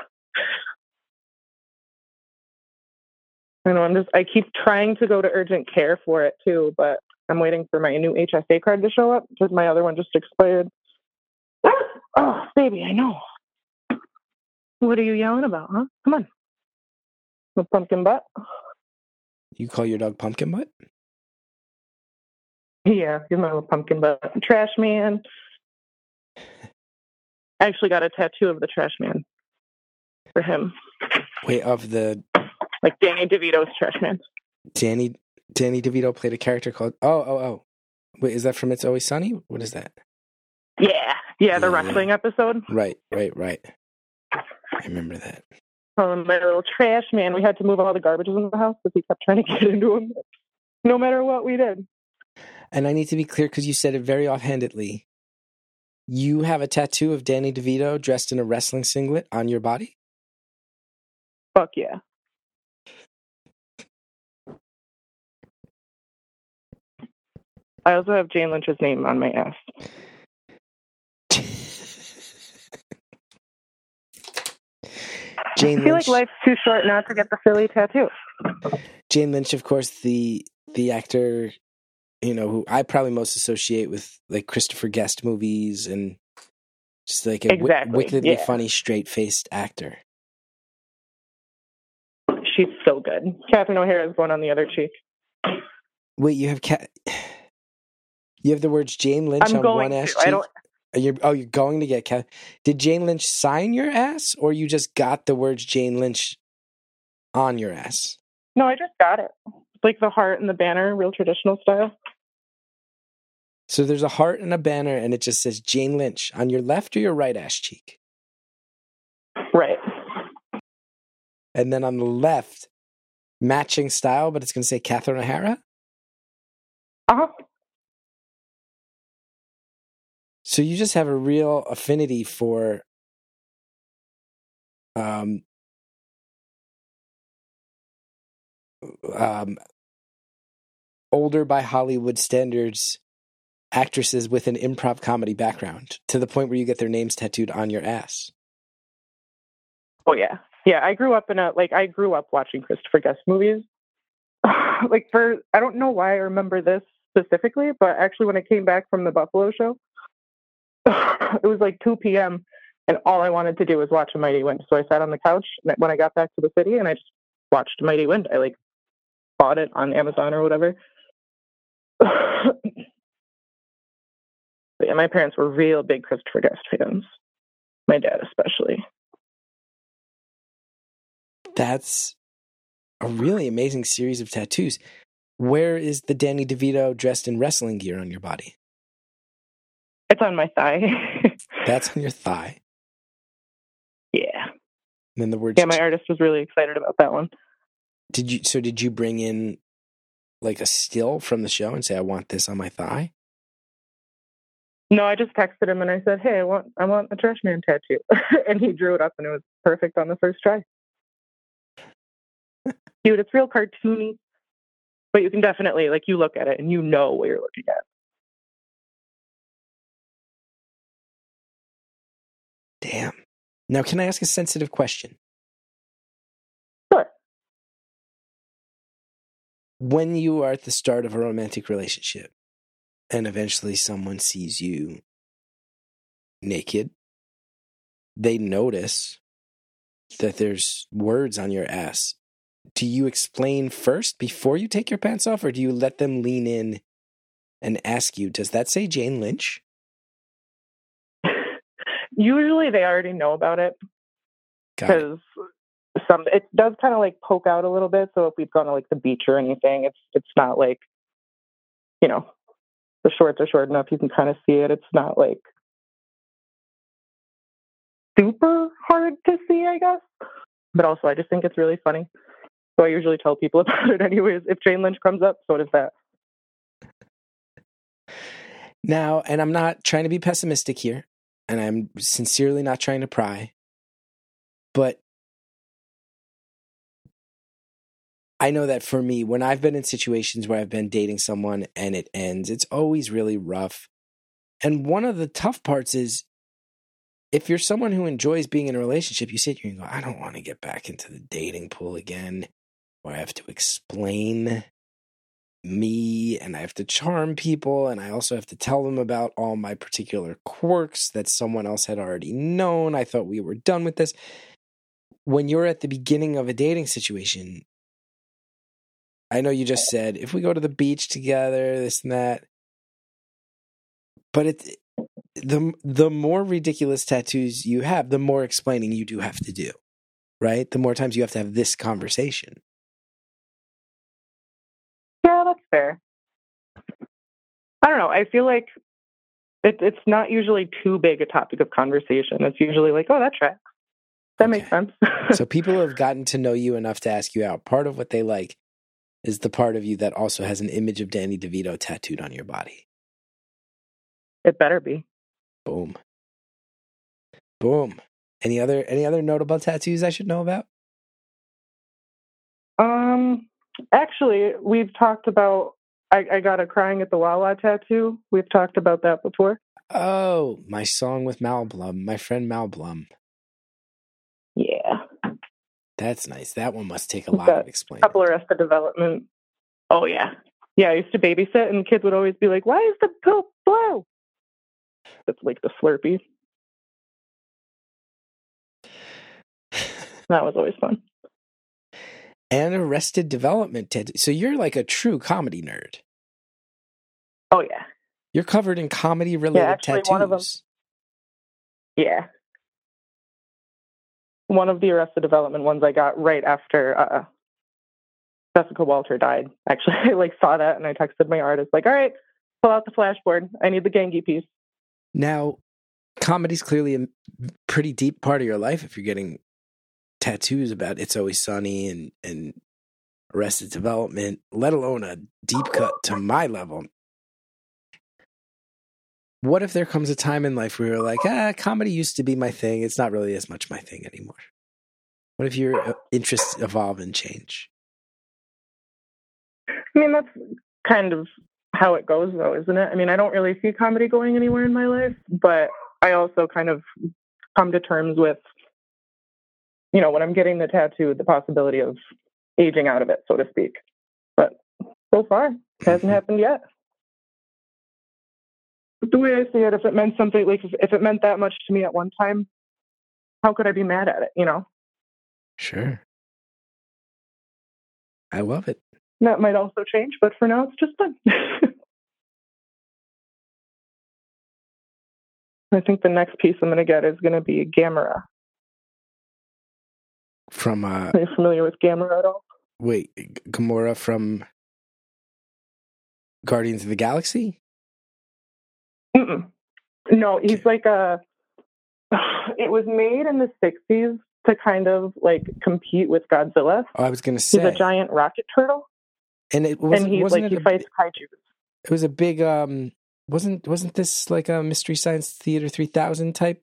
[SPEAKER 4] I know, I keep trying to go to urgent care for it too, but I'm waiting for my new HSA card to show up because my other one just expired. Oh, baby, I know. What are you yelling about, huh? Come on. The pumpkin butt.
[SPEAKER 1] You call your dog Pumpkin Butt?
[SPEAKER 4] Yeah, he's my little pumpkin butt. Trash man. I actually got a tattoo of the trash man for him.
[SPEAKER 1] Wait, of the...
[SPEAKER 4] Like Danny DeVito's trash man.
[SPEAKER 1] Danny DeVito played a character called... Oh. Wait, is that from It's Always Sunny? What is that?
[SPEAKER 4] Yeah, the wrestling episode.
[SPEAKER 1] Right. I remember that.
[SPEAKER 4] Oh, my little trash man. We had to move all the garbages in the house because he kept trying to get into them. No matter what we did.
[SPEAKER 1] And I need to be clear because you said it very offhandedly. You have a tattoo of Danny DeVito dressed in a wrestling singlet on your body?
[SPEAKER 4] Fuck yeah. I also have Jane Lynch's name on my ass.
[SPEAKER 1] Jane
[SPEAKER 4] I feel
[SPEAKER 1] Lynch,
[SPEAKER 4] like life's too short not to get the silly tattoo.
[SPEAKER 1] Jane Lynch, of course, the actor, who I probably most associate with like Christopher Guest movies and just like a wickedly funny, straight-faced actor.
[SPEAKER 4] She's so good. Catherine O'Hara is one on the other cheek.
[SPEAKER 1] Wait, you have the words Jane Lynch on one ass cheek? You're going to get Did Jane Lynch sign your ass, or you just got the words Jane Lynch on your ass?
[SPEAKER 4] No, I just got it. Like the heart and the banner, real traditional style.
[SPEAKER 1] So there's a heart and a banner, and it just says Jane Lynch on your left or your right ass cheek?
[SPEAKER 4] Right.
[SPEAKER 1] And then on the left, matching style, but it's going to say Catherine O'Hara?
[SPEAKER 4] Uh-huh.
[SPEAKER 1] So you just have a real affinity for older by Hollywood standards actresses with an improv comedy background, to the point where you get their names tattooed on your ass.
[SPEAKER 4] Oh yeah. Yeah, I grew up watching Christopher Guest movies. I don't know why I remember this specifically, but actually when I came back from the Buffalo show, it was like 2 p.m. and all I wanted to do was watch A Mighty Wind. So I sat on the couch when I got back to the city and I just watched Mighty Wind. I bought it on Amazon or whatever. But yeah, my parents were real big Christopher Guest fans. My dad especially.
[SPEAKER 1] That's a really amazing series of tattoos. Where is the Danny DeVito dressed in wrestling gear on your body?
[SPEAKER 4] It's on my thigh.
[SPEAKER 1] That's on your thigh.
[SPEAKER 4] Yeah.
[SPEAKER 1] And then the word.
[SPEAKER 4] Yeah, my artist was really excited about that one.
[SPEAKER 1] Did you bring in like a still from the show and say, I want this on my thigh?
[SPEAKER 4] No, I just texted him and I said, hey, I want a Trash Man tattoo. And he drew it up and it was perfect on the first try. Dude, it's real cartoony. But you can definitely, you look at it and you know what you're looking at.
[SPEAKER 1] Damn. Now, can I ask a sensitive question?
[SPEAKER 4] Sure.
[SPEAKER 1] When you are at the start of a romantic relationship and eventually someone sees you naked, they notice that there's words on your ass. Do you explain first before you take your pants off, or do you let them lean in and ask you, does that say Jane Lynch?
[SPEAKER 4] Usually they already know about it. Because it does kind of poke out a little bit. So if we've gone to the beach or anything, it's not the shorts are short enough you can kind of see it. It's not super hard to see, I guess. But also I just think it's really funny. So I usually tell people about it anyways. If Jane Lynch comes up, so does that.
[SPEAKER 1] Now, and I'm not trying to be pessimistic here, and I'm sincerely not trying to pry, but I know that for me, when I've been in situations where I've been dating someone and it ends, it's always really rough. And one of the tough parts is, if you're someone who enjoys being in a relationship, you sit here and go, I don't want to get back into the dating pool again, where I have to explain me and I have to charm people and I also have to tell them about all my particular quirks that someone else had already known. I thought we were done with this. When you're at the beginning of a dating situation, I know you just said, if we go to the beach together, this and that, but the more ridiculous tattoos you have, the more explaining you do have to do, right? The more times you have to have this conversation.
[SPEAKER 4] Yeah, that's fair. I don't know. I feel like it's not usually too big a topic of conversation. It's usually oh, that tracks. That makes sense.
[SPEAKER 1] So people have gotten to know you enough to ask you out. Part of what they like is the part of you that also has an image of Danny DeVito tattooed on your body.
[SPEAKER 4] It better be.
[SPEAKER 1] Boom. Boom. Any other notable tattoos I should know about?
[SPEAKER 4] Actually, we've talked about, I got a Crying at the Wawa tattoo. We've talked about that before.
[SPEAKER 1] Oh, my song with Mal Blum, my friend Mal Blum.
[SPEAKER 4] Yeah.
[SPEAKER 1] That's nice. That one must take a lot of explaining.
[SPEAKER 4] Couple Arrested Development. Oh, yeah. Yeah, I used to babysit, and kids would always be like, why is the poop blue? It's like the Slurpee. That was always fun.
[SPEAKER 1] And Arrested Development. So you're like a true comedy nerd.
[SPEAKER 4] Oh, yeah.
[SPEAKER 1] You're covered in comedy-related tattoos.
[SPEAKER 4] One of them. Yeah. One of the Arrested Development ones I got right after Jessica Walter died. Actually, I saw that and I texted my artist all right, pull out the flashboard. I need the Gangy piece.
[SPEAKER 1] Now, comedy's clearly a pretty deep part of your life if you're getting tattoos about It's Always Sunny and Arrested Development, let alone a deep cut to my level. what if there comes a time in life where you're like, comedy used to be my thing. It's not really as much my thing anymore. What if your interests evolve and change?
[SPEAKER 4] I mean, that's kind of how it goes, though, isn't it? I mean, I don't really see comedy going anywhere in my life, but I also kind of come to terms with, you know, when I'm getting the tattoo, the possibility of aging out of it, so to speak. But so far, it hasn't happened yet. But the way I see it, if it meant something, like if it meant that much to me at one time, how could I be mad at it, you know?
[SPEAKER 1] Sure. I love it.
[SPEAKER 4] That might also change, but for now, it's just fun. I think the next piece I'm going to get is going to be Gamera.
[SPEAKER 1] From
[SPEAKER 4] Are you familiar with Gamera at all?
[SPEAKER 1] wait, Gamora from Guardians of the Galaxy?
[SPEAKER 4] Mm-mm. No, he's like a. It was made in the 60s to kind of like compete with Godzilla.
[SPEAKER 1] Oh, I was going to say.
[SPEAKER 4] He's a giant rocket turtle,
[SPEAKER 1] and it wasn't,
[SPEAKER 4] and he fights kaiju.
[SPEAKER 1] It was a big wasn't this like a Mystery Science Theater 3000 type?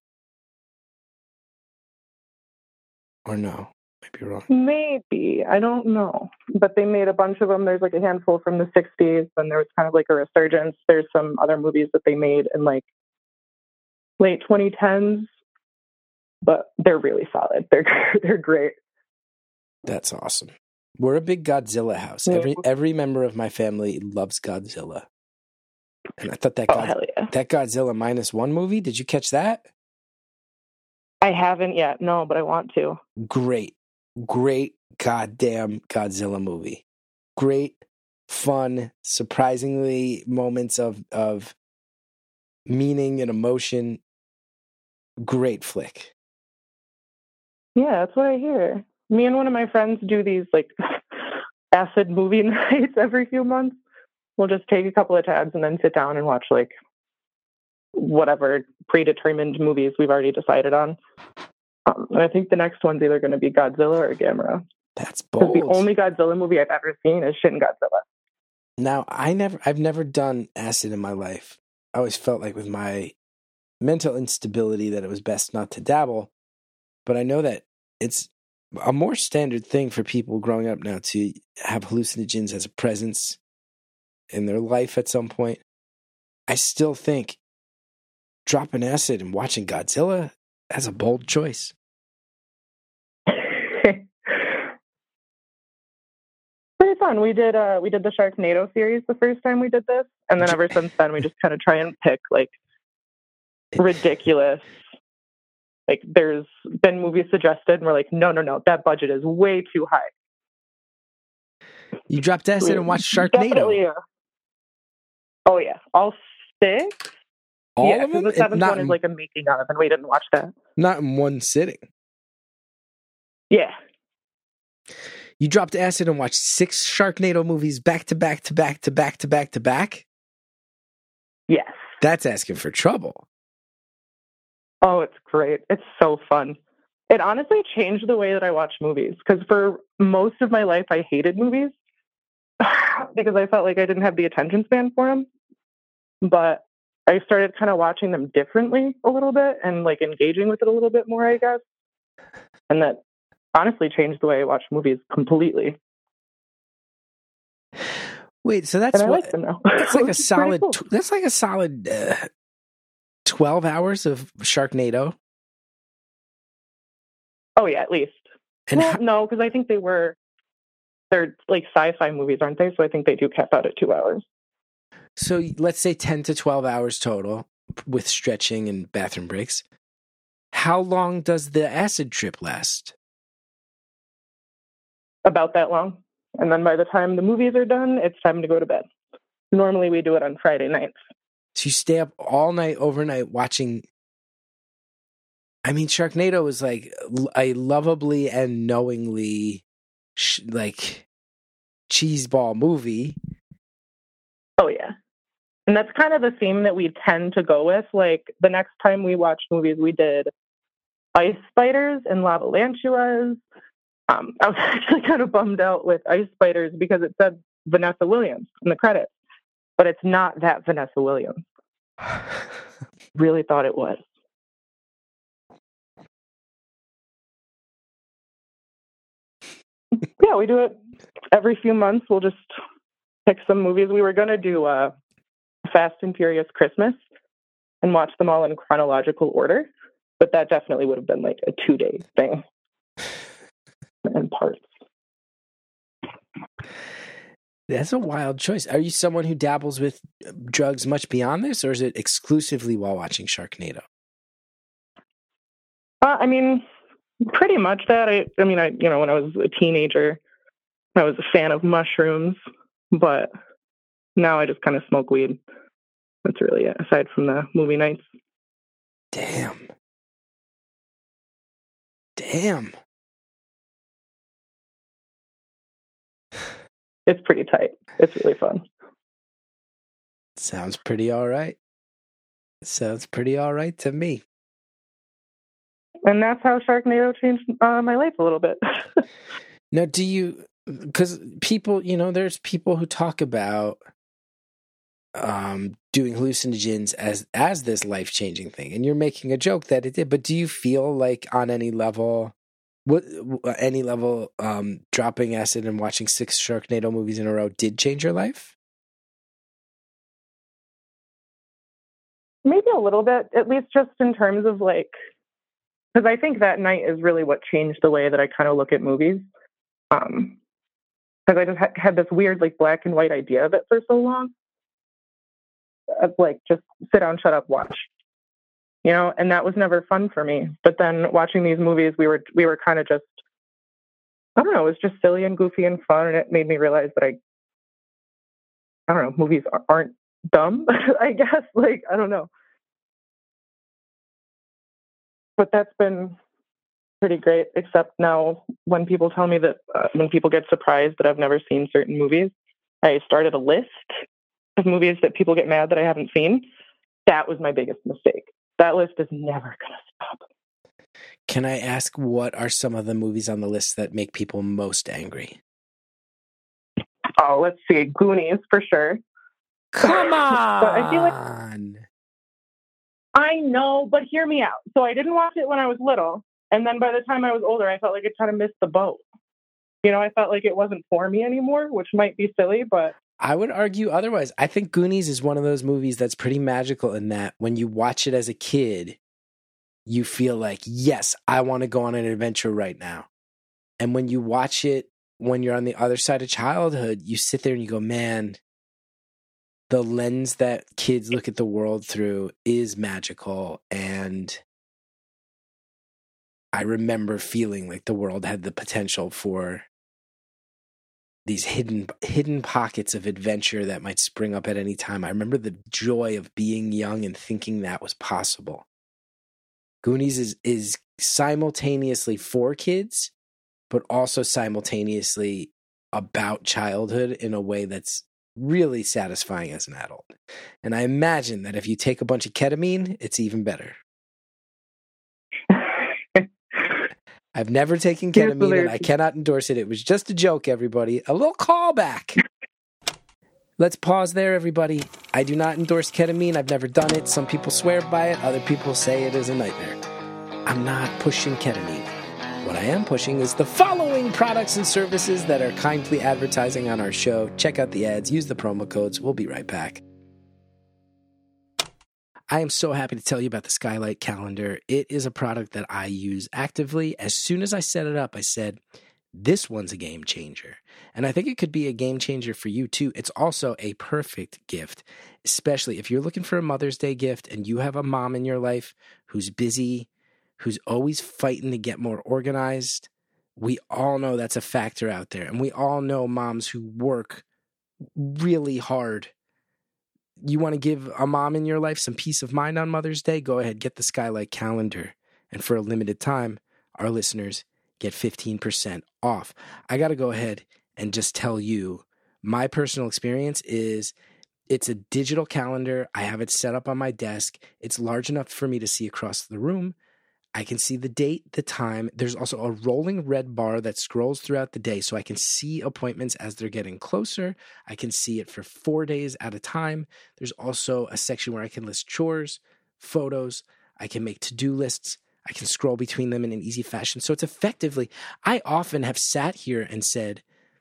[SPEAKER 1] Or no? Might be wrong.
[SPEAKER 4] Maybe. I don't know. But they made a bunch of them. There's like a handful from the 60s, and there was kind of like a resurgence. There's some other movies that they made in like late 2010s, but they're really solid. They're great.
[SPEAKER 1] That's awesome. We're a big Godzilla house.
[SPEAKER 4] Yeah.
[SPEAKER 1] Every member of my family loves Godzilla. And I thought that
[SPEAKER 4] Hell yeah.
[SPEAKER 1] that Godzilla -1 movie, did you catch that?
[SPEAKER 4] I haven't yet, no, but I want to.
[SPEAKER 1] Great goddamn Godzilla movie. Great, fun, surprisingly moments of meaning and emotion. Great flick.
[SPEAKER 4] Yeah, that's what I hear. Me and one of my friends do these like acid movie nights every few months. We'll just take a couple of tabs and then sit down and watch like whatever predetermined movies we've already decided on. And I think the next one's either going to be Godzilla or Gamera.
[SPEAKER 1] That's
[SPEAKER 4] Because
[SPEAKER 1] bold.
[SPEAKER 4] the only Godzilla movie I've ever seen is Shin Godzilla.
[SPEAKER 1] Now, I've never done acid in my life. I always felt like with my mental instability that it was best not to dabble. But I know that it's a more standard thing for people growing up now to have hallucinogens as a presence in their life at some point. I still think dropping acid and watching Godzilla, that's a bold choice.
[SPEAKER 4] Pretty fun. We did the Sharknado series the first time we did this, and then ever since then we just kind of try and pick like ridiculous. Like there's been movies suggested, and we're like, no, that budget is way too high.
[SPEAKER 1] You dropped acid and watched Sharknado.
[SPEAKER 4] Definitely, oh yeah, all 6.
[SPEAKER 1] All of them?
[SPEAKER 4] The 7th one is like a making of, and we didn't watch that.
[SPEAKER 1] Not in one sitting.
[SPEAKER 4] Yeah.
[SPEAKER 1] You dropped acid and watched 6 Sharknado movies back to back to back to back to back to back?
[SPEAKER 4] Yes.
[SPEAKER 1] That's asking for trouble.
[SPEAKER 4] Oh, it's great. It's so fun. It honestly changed the way that I watch movies, because for most of my life I hated movies because I felt like I didn't have the attention span for them. But I started kind of watching them differently a little bit and like engaging with it a little bit more, I guess. And that honestly changed the way I watch movies completely.
[SPEAKER 1] Wait, so that's
[SPEAKER 4] and I
[SPEAKER 1] what
[SPEAKER 4] like them now.
[SPEAKER 1] that's like a
[SPEAKER 4] It's
[SPEAKER 1] solid
[SPEAKER 4] pretty cool.
[SPEAKER 1] that's like a solid 12 hours of Sharknado.
[SPEAKER 4] Oh yeah, at least.
[SPEAKER 1] And
[SPEAKER 4] Well, no, because I think they're like sci-fi movies, aren't they? So I think they do cap out at 2 hours.
[SPEAKER 1] so let's say 10 to 12 hours total with stretching and bathroom breaks. How long does the acid trip last?
[SPEAKER 4] About that long. And then by the time the movies are done, it's time to go to bed. Normally we do it on Friday nights.
[SPEAKER 1] So you stay up all night, overnight watching. I mean, Sharknado is like a lovably and knowingly like cheeseball movie.
[SPEAKER 4] Oh, yeah. And that's kind of the theme that we tend to go with. Like the next time we watched movies, we did Ice Spiders and Lavalantulas. I was actually kind of bummed out with Ice Spiders because it said Vanessa Williams in the credits, but it's not that Vanessa Williams. Really thought it was. Yeah, we do it every few months. We'll just pick some movies. We were going to do Fast and Furious Christmas and watch them all in chronological order, but that definitely would have been like a 2-day thing in parts.
[SPEAKER 1] That's a wild choice. Are you someone who dabbles with drugs much beyond this, or is it exclusively while watching Sharknado?
[SPEAKER 4] I mean, pretty much that. I mean, when I was a teenager, I was a fan of mushrooms, but now I just kind of smoke weed. That's really it, aside from the movie nights.
[SPEAKER 1] Damn.
[SPEAKER 4] It's pretty tight. It's really fun.
[SPEAKER 1] Sounds pretty all right. Sounds pretty all right to me.
[SPEAKER 4] And that's how Sharknado changed my life a little bit.
[SPEAKER 1] Now, do you, because people, there's people who talk about doing hallucinogens as this life-changing thing, and you're making a joke that it did, but do you feel like on any level, dropping acid and watching 6 Sharknado movies in a row did change your life?
[SPEAKER 4] Maybe a little bit, at least just in terms of like, because I think that night is really what changed the way that I kind of look at movies. Because I just had this weird like black and white idea of it for so long. Of like, just sit down, shut up, watch. And that was never fun for me. But then watching these movies, we were kind of just, I don't know, it was just silly and goofy and fun, and it made me realize that I don't know, movies aren't dumb, I guess. Like, I don't know. But that's been pretty great, except now when people tell me that, when people get surprised that I've never seen certain movies, I started a list of movies that people get mad that I haven't seen. That was my biggest mistake. That list is never going to stop.
[SPEAKER 1] Can I ask, what are some of the movies on the list that make people most angry?
[SPEAKER 4] Oh, let's see. Goonies, for sure.
[SPEAKER 1] Come on!
[SPEAKER 4] But I feel like, I know, but hear me out. So I didn't watch it when I was little, and then by the time I was older, I felt like it kind of missed the boat. I felt like it wasn't for me anymore, which might be silly, but...
[SPEAKER 1] I would argue otherwise. I think Goonies is one of those movies that's pretty magical in that when you watch it as a kid, you feel like, yes, I want to go on an adventure right now. And when you watch it, when you're on the other side of childhood, you sit there and you go, man, the lens that kids look at the world through is magical. And I remember feeling like the world had the potential for these hidden pockets of adventure that might spring up at any time. I remember the joy of being young and thinking that was possible. Goonies is simultaneously for kids, but also simultaneously about childhood in a way that's really satisfying as an adult. And I imagine that if you take a bunch of ketamine, it's even better. I've never taken ketamine and I cannot endorse it. It was just a joke, everybody. A little callback. Let's pause there, everybody. I do not endorse ketamine. I've never done it. Some people swear by it. Other people say it is a nightmare. I'm not pushing ketamine. What I am pushing is the following products and services that are kindly advertising on our show. Check out the ads. Use the promo codes. We'll be right back. I am so happy to tell you about the Skylight Calendar. It is a product that I use actively. As soon as I set it up, I said, this one's a game changer. And I think it could be a game changer for you too. It's also a perfect gift, especially if you're looking for a Mother's Day gift and you have a mom in your life who's busy, who's always fighting to get more organized. We all know that's a factor out there. And we all know moms who work really hard. You want to give a mom in your life some peace of mind on Mother's Day? Go ahead, get the Skylight Calendar. And for a limited time, our listeners get 15% off. I got to go ahead and just tell you, my personal experience is it's a digital calendar. I have it set up on my desk. It's large enough for me to see across the room. I can see the date, the time. There's also a rolling red bar that scrolls throughout the day, so I can see appointments as they're getting closer. I can see it for 4 days at a time. There's also a section where I can list chores, photos. I can make to-do lists. I can scroll between them in an easy fashion. So it's effectively, I often have sat here and said,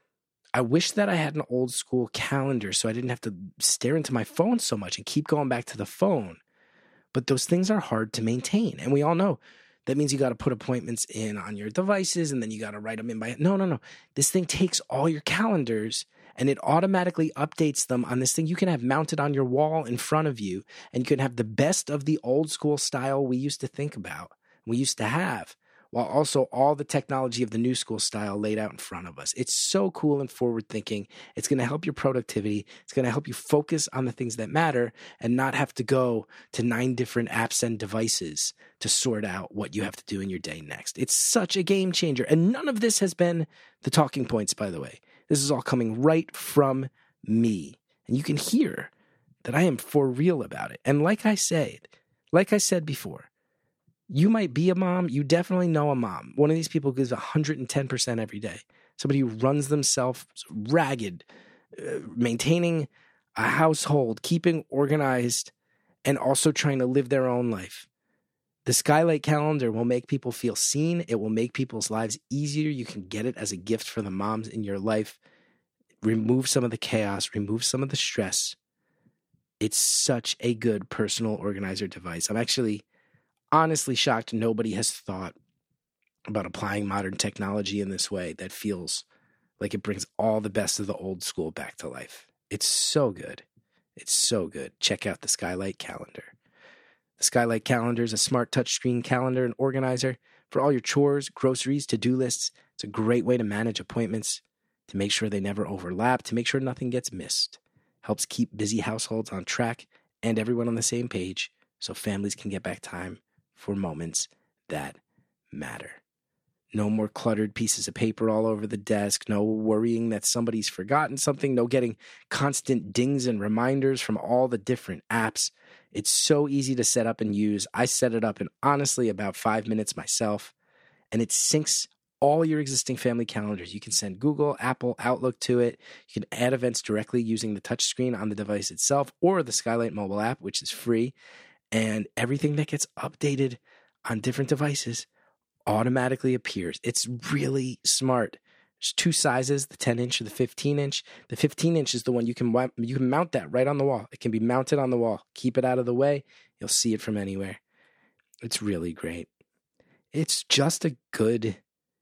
[SPEAKER 1] I wish that I had an old school calendar so I didn't have to stare into my phone so much and keep going back to the phone. But those things are hard to maintain. And we all know that means you got to put appointments in on your devices and then you got to write them in by. No. This thing takes all your calendars and it automatically updates them on this thing you can have mounted on your wall in front of you. And you can have the best of the old school style we used to think about, we used to have, while also all the technology of the new school style laid out in front of us. It's so cool and forward thinking. It's going to help your productivity. It's going to help you focus on the things that matter and not have to go to 9 different apps and devices to sort out what you have to do in your day next. It's such a game changer. And none of this has been the talking points, by the way. This is all coming right from me. And you can hear that I am for real about it. And like I said before, you might be a mom. You definitely know a mom. One of these people gives 110% every day. Somebody who runs themselves ragged, maintaining a household, keeping organized, and also trying to live their own life. The Skylight Calendar will make people feel seen. It will make people's lives easier. You can get it as a gift for the moms in your life. Remove some of the chaos. Remove some of the stress. It's such a good personal organizer device. I'm actually honestly shocked nobody has thought about applying modern technology in this way that feels like it brings all the best of the old school back to life. It's so good. It's so good. Check out the Skylight Calendar. The Skylight Calendar is a smart touchscreen calendar and organizer for all your chores, groceries, to-do lists. It's a great way to manage appointments, to make sure they never overlap, to make sure nothing gets missed. Helps keep busy households on track and everyone on the same page so families can get back time for moments that matter. No more cluttered pieces of paper all over the desk. No worrying that somebody's forgotten something. No getting constant dings and reminders from all the different apps. It's so easy to set up and use. I set it up in honestly about 5 minutes myself, and it syncs all your existing family calendars. You can send Google, Apple, Outlook to it. You can add events directly using the touchscreen on the device itself or the Skylight mobile app, which is free. And everything that gets updated on different devices automatically appears. It's really smart. There's 2 sizes, the 10-inch or the 15-inch. The 15-inch is the one you can mount that right on the wall. It can be mounted on the wall. Keep it out of the way. You'll see it from anywhere. It's really great. It's just a good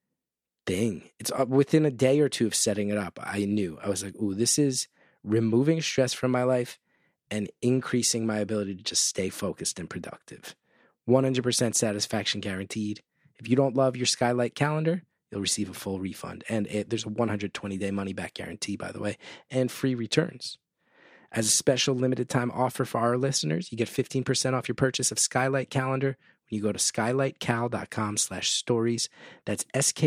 [SPEAKER 1] thing. It's within a day or 2 of setting it up, I knew. I was like, ooh, this is removing stress from my life and increasing my ability to just stay focused and productive. 100% satisfaction guaranteed. If you don't love your Skylight Calendar, you'll receive a full refund. And there's a 120-day money-back guarantee, by the way, and free returns. As a special limited-time offer for our listeners, you get 15% off your purchase of Skylight Calendar when you go to skylightcal.com/stories. That's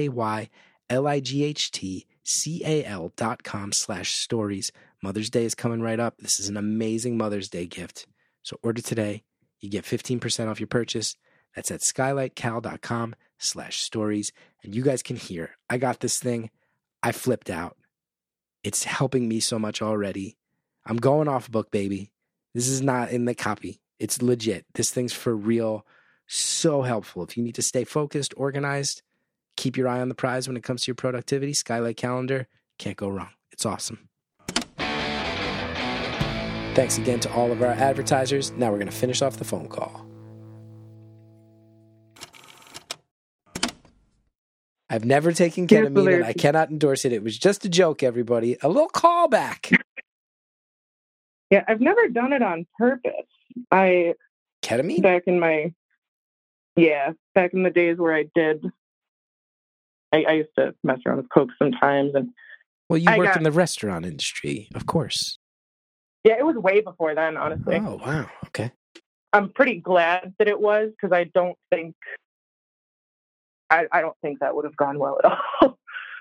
[SPEAKER 1] SKYLIGHTCAL.com/stories. Mother's Day is coming right up. This is an amazing Mother's Day gift. So order today. You get 15% off your purchase. That's at skylightcal.com/stories. And you guys can hear, I got this thing. I flipped out. It's helping me so much already. I'm going off book, baby. This is not in the copy. It's legit. This thing's for real. So helpful. If you need to stay focused, organized, keep your eye on the prize when it comes to your productivity, Skylight Calendar, can't go wrong. It's awesome. Thanks again to all of our advertisers. Now we're going to finish off the phone call. I've never taken ketamine and I cannot endorse it. It was just a joke, everybody. A little callback.
[SPEAKER 4] Yeah, I've never done it on purpose.
[SPEAKER 1] Ketamine?
[SPEAKER 4] Back in the days where I used to mess around with coke sometimes. And
[SPEAKER 1] well, you worked in the restaurant industry, of course.
[SPEAKER 4] Yeah, it was way before then, honestly.
[SPEAKER 1] Oh, wow. Okay.
[SPEAKER 4] I'm pretty glad that it was, because I don't think that would have gone well at all.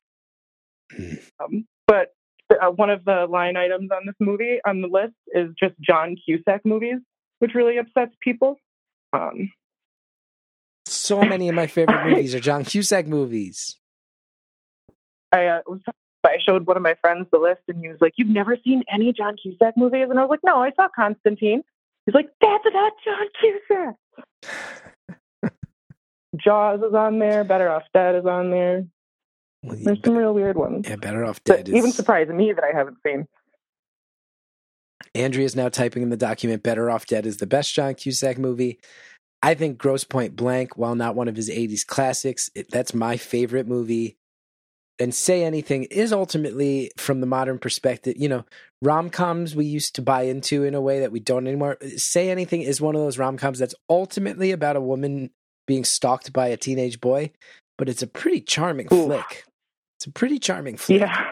[SPEAKER 4] But one of the line items on this movie, on the list, is just John Cusack movies, which really upsets people.
[SPEAKER 1] So many of my favorite movies are John Cusack movies.
[SPEAKER 4] I showed one of my friends the list, and he was like, "You've never seen any John Cusack movies?" And I was like, "No, I saw Constantine." He's like, "That's not John Cusack." Jaws is on there. Better Off Dead is on there.
[SPEAKER 1] Well,
[SPEAKER 4] There's some real weird ones.
[SPEAKER 1] Yeah, Better Off
[SPEAKER 4] But
[SPEAKER 1] Dead
[SPEAKER 4] even
[SPEAKER 1] is...
[SPEAKER 4] surprising me that I haven't seen.
[SPEAKER 1] Andrea's now typing in the document, Better Off Dead is the best John Cusack movie. I think Grosse Pointe Blank, while not one of his 80s classics, that's my favorite movie. And Say Anything is ultimately, from the modern perspective, rom-coms we used to buy into in a way that we don't anymore. Say Anything is one of those rom-coms that's ultimately about a woman being stalked by a teenage boy, but it's a pretty charming flick. It's a pretty charming flick.
[SPEAKER 4] Yeah.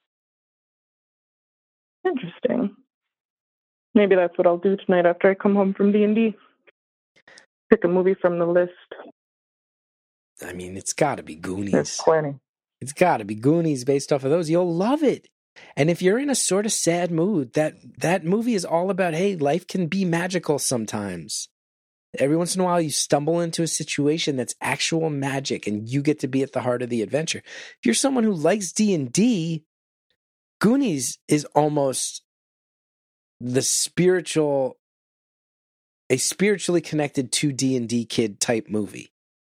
[SPEAKER 4] Interesting. Maybe that's what I'll do tonight after I come home from D&D. Pick a movie from the list.
[SPEAKER 1] I mean, it's got to be Goonies.
[SPEAKER 4] There's plenty.
[SPEAKER 1] It's got to be Goonies based off of those. You'll love it. And if you're in a sort of sad mood, that movie is all about, hey, life can be magical sometimes. Every once in a while, you stumble into a situation that's actual magic, and you get to be at the heart of the adventure. If you're someone who likes D&D, Goonies is almost a spiritually connected to D&D kid type movie.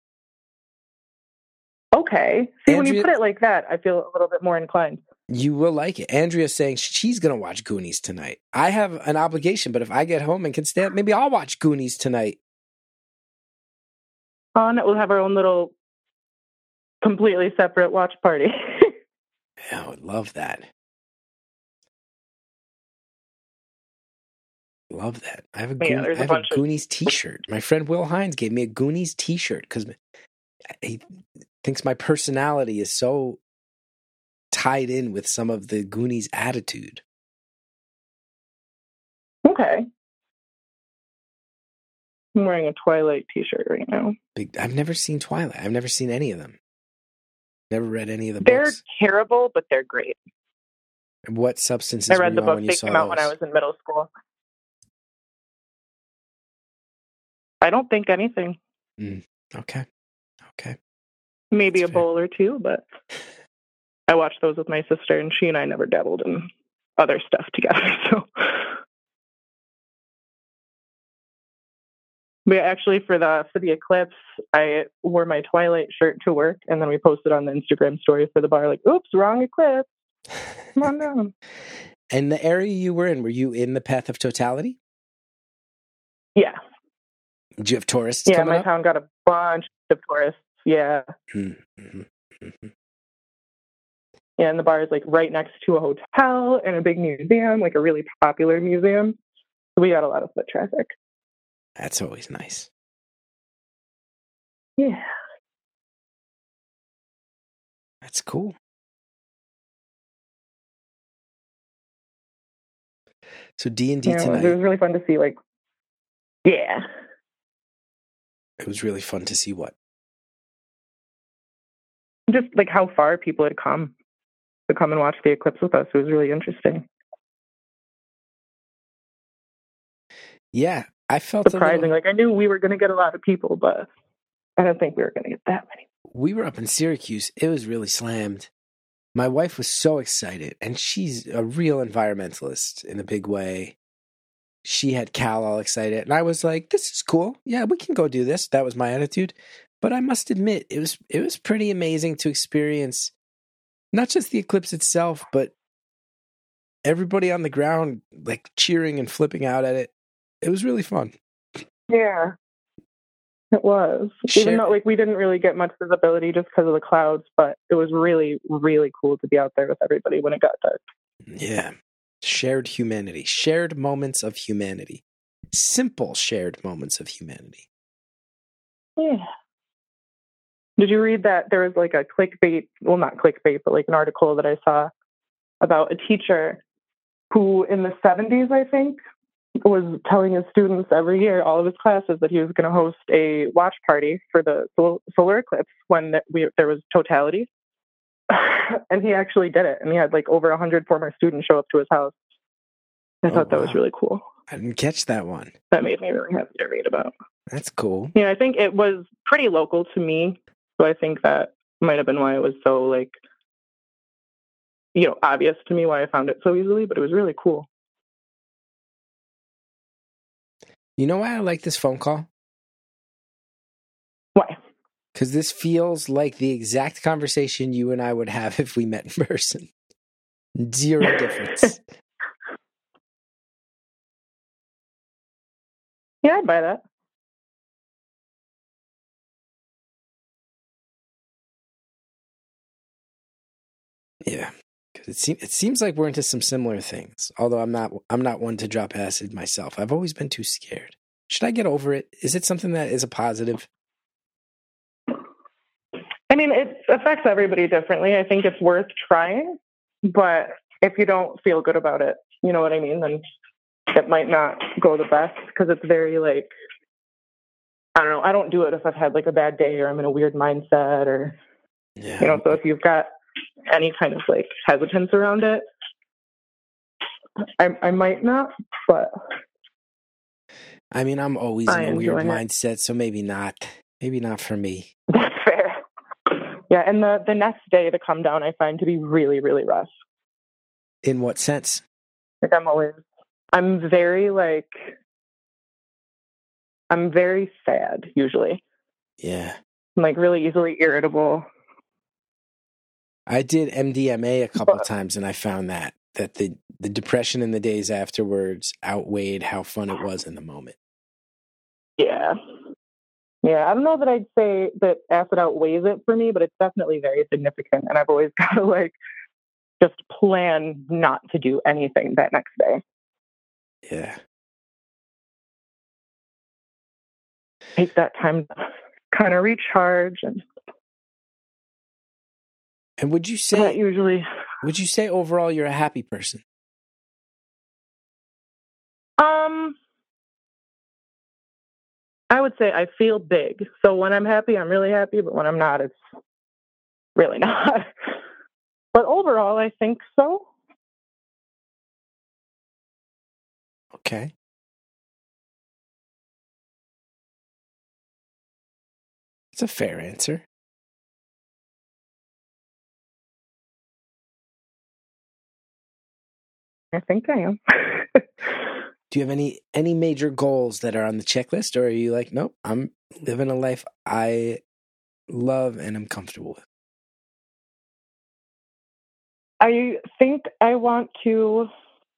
[SPEAKER 4] Okay. See, when you put it like that, I feel a little bit more inclined.
[SPEAKER 1] You will like it. Andrea's saying she's going to watch Goonies tonight. I have an obligation, but if I get home and can stay up, maybe I'll watch Goonies tonight.
[SPEAKER 4] We'll have our own little completely separate watch party.
[SPEAKER 1] Yeah, I would love that. Love that. I have a Goonies t-shirt. My friend Will Hines gave me a Goonies t-shirt because he thinks my personality is so tied in with some of the Goonies attitude.
[SPEAKER 4] Okay. I'm wearing a Twilight t-shirt right now.
[SPEAKER 1] I've never seen Twilight. I've never seen any of them. Never read any of the
[SPEAKER 4] books. They're terrible, but they're great.
[SPEAKER 1] What substances
[SPEAKER 4] I read the book.
[SPEAKER 1] when
[SPEAKER 4] They came out when I was in middle school. I don't think anything.
[SPEAKER 1] Okay.
[SPEAKER 4] Maybe
[SPEAKER 1] That's
[SPEAKER 4] a bowl or two, but I watched those with my sister, and she and I never dabbled in other stuff together. So, but actually, for the eclipse, I wore my Twilight shirt to work, and then we posted on the Instagram story for the bar, like, "Oops, wrong eclipse. Come on down."
[SPEAKER 1] And the area you were in the Path of Totality?
[SPEAKER 4] Yeah.
[SPEAKER 1] Did you have tourists?
[SPEAKER 4] Yeah, my town got a bunch of tourists. Yeah.
[SPEAKER 1] Mm-hmm. Mm-hmm.
[SPEAKER 4] Yeah, and the bar is like right next to a hotel and a big museum, like a really popular museum. So we got a lot of foot traffic.
[SPEAKER 1] That's always nice.
[SPEAKER 4] Yeah.
[SPEAKER 1] That's cool. So D&D tonight.
[SPEAKER 4] It was really fun to see, like, yeah.
[SPEAKER 1] It was really fun to see what?
[SPEAKER 4] Just like how far people had come to come and watch the eclipse with us. It was really interesting.
[SPEAKER 1] Yeah, I felt
[SPEAKER 4] surprising. Like I knew we were going to get a lot of people, but I don't think we were going to get that many.
[SPEAKER 1] We were up in Syracuse. It was really slammed. My wife was so excited, and she's a real environmentalist in a big way. She had Cal all excited, and I was like, this is cool. Yeah, we can go do this. That was my attitude. But I must admit, it was pretty amazing to experience not just the eclipse itself, but everybody on the ground like cheering and flipping out at it. It was really fun.
[SPEAKER 4] Yeah, it was. Even though like we didn't really get much visibility just because of the clouds, but it was really, really cool to be out there with everybody when it got dark.
[SPEAKER 1] Yeah. Shared humanity. Shared moments of humanity. Simple shared moments of humanity.
[SPEAKER 4] Yeah. Did you read that there was like a clickbait, well, not clickbait, but like an article that I saw about a teacher who in the 70s, I think, was telling his students every year, all of his classes, that he was going to host a watch party for the solar eclipse when there was totality. And he actually did it. And he had like over 100 former students show up to his house. I thought that was really cool.
[SPEAKER 1] I didn't catch that one.
[SPEAKER 4] That made me really happy to read about.
[SPEAKER 1] That's cool.
[SPEAKER 4] Yeah, I think it was pretty local to me. So I think that might have been why it was so, like, obvious to me why I found it so easily, but it was really cool.
[SPEAKER 1] You know why I like this phone call?
[SPEAKER 4] Why?
[SPEAKER 1] Because this feels like the exact conversation you and I would have if we met in person. Zero difference.
[SPEAKER 4] Yeah, I'd buy that.
[SPEAKER 1] Yeah, because it seems like we're into some similar things. Although I'm not one to drop acid myself. I've always been too scared. Should I get over it? Is it something that is a positive?
[SPEAKER 4] I mean, it affects everybody differently. I think it's worth trying, but if you don't feel good about it, you know what I mean, then it might not go the best, because it's very, like, I don't know. I don't do it if I've had, like, a bad day or I'm in a weird mindset, or, so if you've got any kind of, like, hesitance around it, I might not, but
[SPEAKER 1] I mean, I'm always in a weird
[SPEAKER 4] it.
[SPEAKER 1] mindset, so maybe not for me.
[SPEAKER 4] That's fair. Yeah, and the next day to come down I find to be really, really rough.
[SPEAKER 1] In what sense?
[SPEAKER 4] Like, I'm very sad, usually.
[SPEAKER 1] Yeah.
[SPEAKER 4] I'm, like, really easily irritable.
[SPEAKER 1] I did MDMA a couple times, and I found that the depression in the days afterwards outweighed how fun it was in the moment.
[SPEAKER 4] Yeah. Yeah, I don't know that I'd say that acid outweighs it for me, but it's definitely very significant. And I've always got to, like, just plan not to do anything that next day.
[SPEAKER 1] Yeah.
[SPEAKER 4] Take that time to kind of recharge.
[SPEAKER 1] And would you say overall you're a happy person?
[SPEAKER 4] I would say I feel big. So when I'm happy, I'm really happy. But when I'm not, it's really not. But overall, I think so.
[SPEAKER 1] Okay. It's a fair answer.
[SPEAKER 4] I think I am.
[SPEAKER 1] Do you have any major goals that are on the checklist, or are you like, nope, I'm living a life I love and I'm comfortable with?
[SPEAKER 4] I think I want to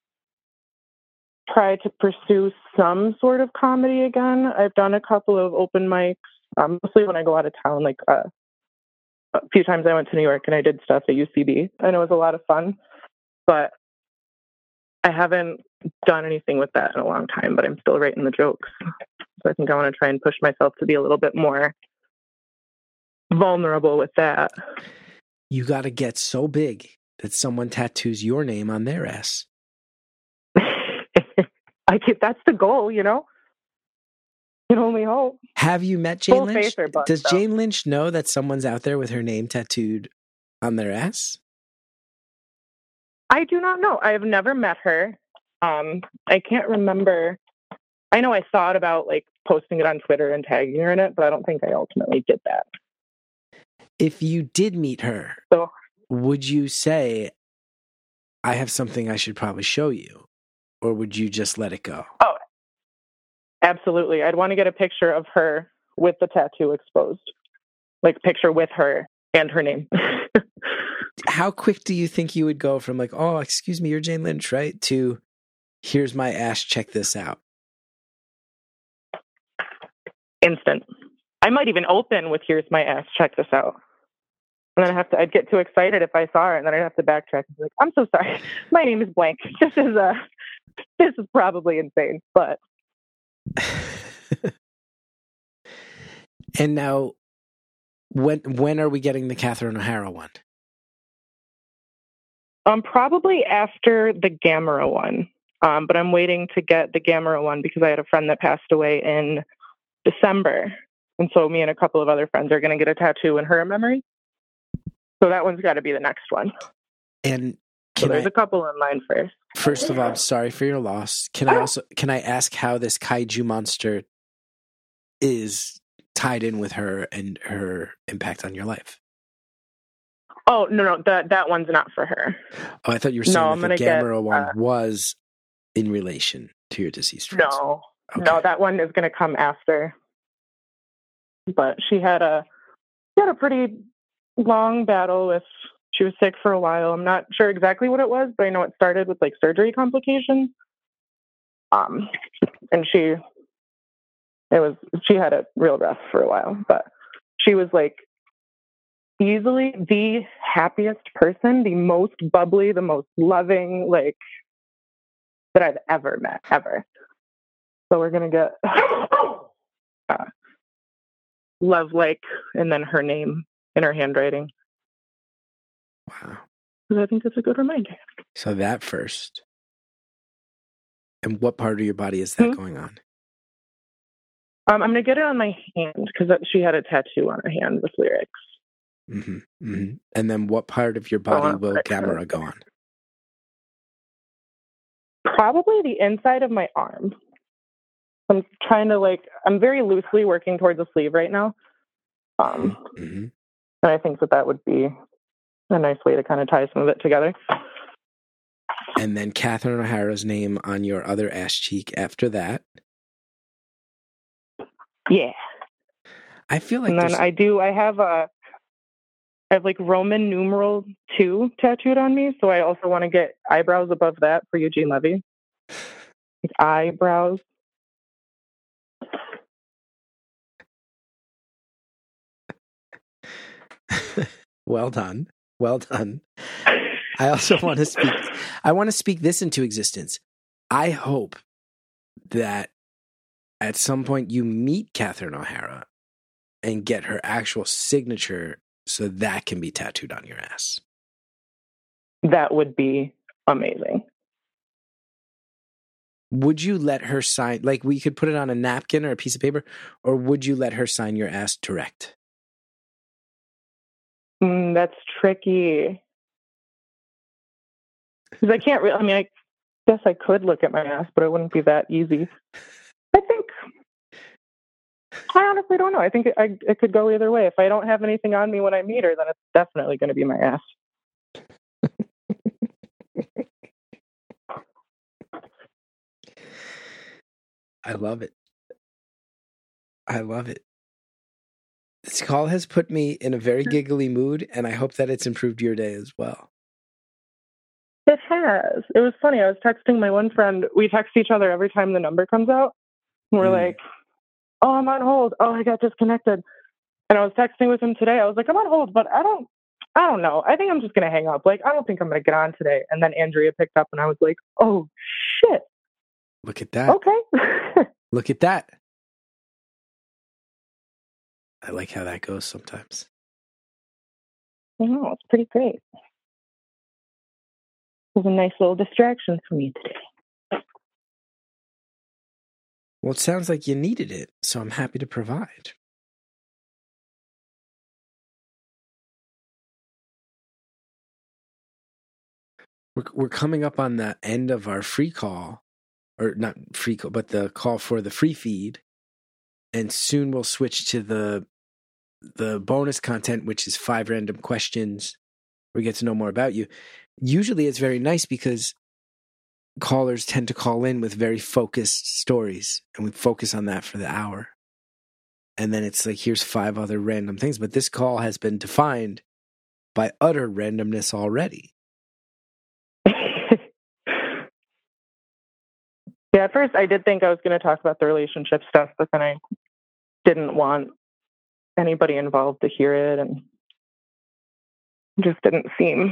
[SPEAKER 4] try to pursue some sort of comedy again. I've done a couple of open mics, mostly when I go out of town. Like, a few times I went to New York and I did stuff at UCB, and it was a lot of fun. But I haven't done anything with that in a long time, but I'm still writing the jokes. So I think I want to try and push myself to be a little bit more vulnerable with that.
[SPEAKER 1] You got to get so big that someone tattoos your name on their ass.
[SPEAKER 4] That's the goal, you know? Can only hope.
[SPEAKER 1] Have you met Jane Lynch?
[SPEAKER 4] Face or bust,
[SPEAKER 1] Does
[SPEAKER 4] though.
[SPEAKER 1] Jane Lynch know that someone's out there with her name tattooed on their ass?
[SPEAKER 4] I do not know. I have never met her. I can't remember. I know I thought about, like, posting it on Twitter and tagging her in it, but I don't think I ultimately did that.
[SPEAKER 1] If you did meet her, would you say, I have something I should probably show you? Or would you just let it go?
[SPEAKER 4] Oh, absolutely. I'd want to get a picture of her with the tattoo exposed. Like, picture with her and her name.
[SPEAKER 1] How quick do you think you would go from, like, oh, excuse me, you're Jane Lynch, right? To, here's my ass, check this out?
[SPEAKER 4] Instant. I might even open with, here's my ass, check this out. And then I'd get too excited if I saw her, and then I'd have to backtrack and be like, I'm so sorry. My name is blank. This is probably insane, but.
[SPEAKER 1] And now, when are we getting the Catherine O'Hara one?
[SPEAKER 4] Probably after the Gamera one. But I'm waiting to get the Gamera one because I had a friend that passed away in December. And so me and a couple of other friends are going to get a tattoo in her memory. So that one's got to be the next one.
[SPEAKER 1] And
[SPEAKER 4] so there's a couple in line first.
[SPEAKER 1] First of all, I'm sorry for your loss. Can I ask how this kaiju monster is tied in with her and her impact on your life.
[SPEAKER 4] Oh, no, that one's not for her.
[SPEAKER 1] Oh, I thought you were
[SPEAKER 4] No,
[SPEAKER 1] saying
[SPEAKER 4] I'm
[SPEAKER 1] that the
[SPEAKER 4] gonna
[SPEAKER 1] Gamera
[SPEAKER 4] get,
[SPEAKER 1] one was in relation to your deceased friends.
[SPEAKER 4] No,
[SPEAKER 1] Okay.
[SPEAKER 4] no, that one is going to come after. But she had a pretty long battle with. She was sick for a while. I'm not sure exactly what it was, but I know it started with like surgery complications. And she had it real rough for a while, but she was like easily the happiest person, the most bubbly, the most loving, like that I've ever met, ever. So we're gonna get love like, and then her name in her handwriting.
[SPEAKER 1] Wow.
[SPEAKER 4] Because I think it's a good reminder.
[SPEAKER 1] So that first. And what part of your body is that going on?
[SPEAKER 4] I'm going to get it on my hand because she had a tattoo on her hand with lyrics.
[SPEAKER 1] Mm-hmm. Mm-hmm. And then what part of your body will Gamera go on?
[SPEAKER 4] Probably the inside of my arm. I'm trying to I'm very loosely working towards a sleeve right now. And I think that would be a nice way to kind of tie some of it together.
[SPEAKER 1] And then Catherine O'Hara's name on your other ass cheek after that.
[SPEAKER 4] Yeah.
[SPEAKER 1] I feel like
[SPEAKER 4] and then I have like Roman numeral 2 tattooed on me, so I also want to get eyebrows above that for Eugene Levy. Like eyebrows.
[SPEAKER 1] Well done. Well done. I also want to speak this into existence. I hope that at some point you meet Catherine O'Hara and get her actual signature so that can be tattooed on your ass.
[SPEAKER 4] That would be amazing.
[SPEAKER 1] Would you let her sign, like we could put it on a napkin or a piece of paper, or would you let her sign your ass direct?
[SPEAKER 4] That's tricky. Because I can't really, I guess I could look at my ass, but it wouldn't be that easy. I honestly don't know. I think it could go either way. If I don't have anything on me when I meet her, then it's definitely going to be my ass.
[SPEAKER 1] I love it. I love it. This call has put me in a very giggly mood, and I hope that it's improved your day as well.
[SPEAKER 4] It has. It was funny. I was texting my one friend. We text each other every time the number comes out. And we're like, oh, I'm on hold. Oh, I got disconnected. And I was texting with him today. I was like, I'm on hold, but I don't know. I think I'm just going to hang up. Like, I don't think I'm going to get on today. And then Andrea picked up and I was like, oh, shit.
[SPEAKER 1] Look at that.
[SPEAKER 4] Okay.
[SPEAKER 1] Look at that. I like how that goes sometimes.
[SPEAKER 4] I know. It's pretty great. It was a nice little distraction for me today.
[SPEAKER 1] Well, it sounds like you needed it, so I'm happy to provide. We're coming up on the end of our free call, or not free call, but the call for the free feed, and soon we'll switch to the bonus content, which is 5 random questions. We get to know more about you. Usually, it's very nice because callers tend to call in with very focused stories, and we focus on that for the hour. And then it's like, here's 5 other random things. But this call has been defined by utter randomness already.
[SPEAKER 4] Yeah, at first I did think I was going to talk about the relationship stuff, but then I didn't want anybody involved to hear it, and just didn't seem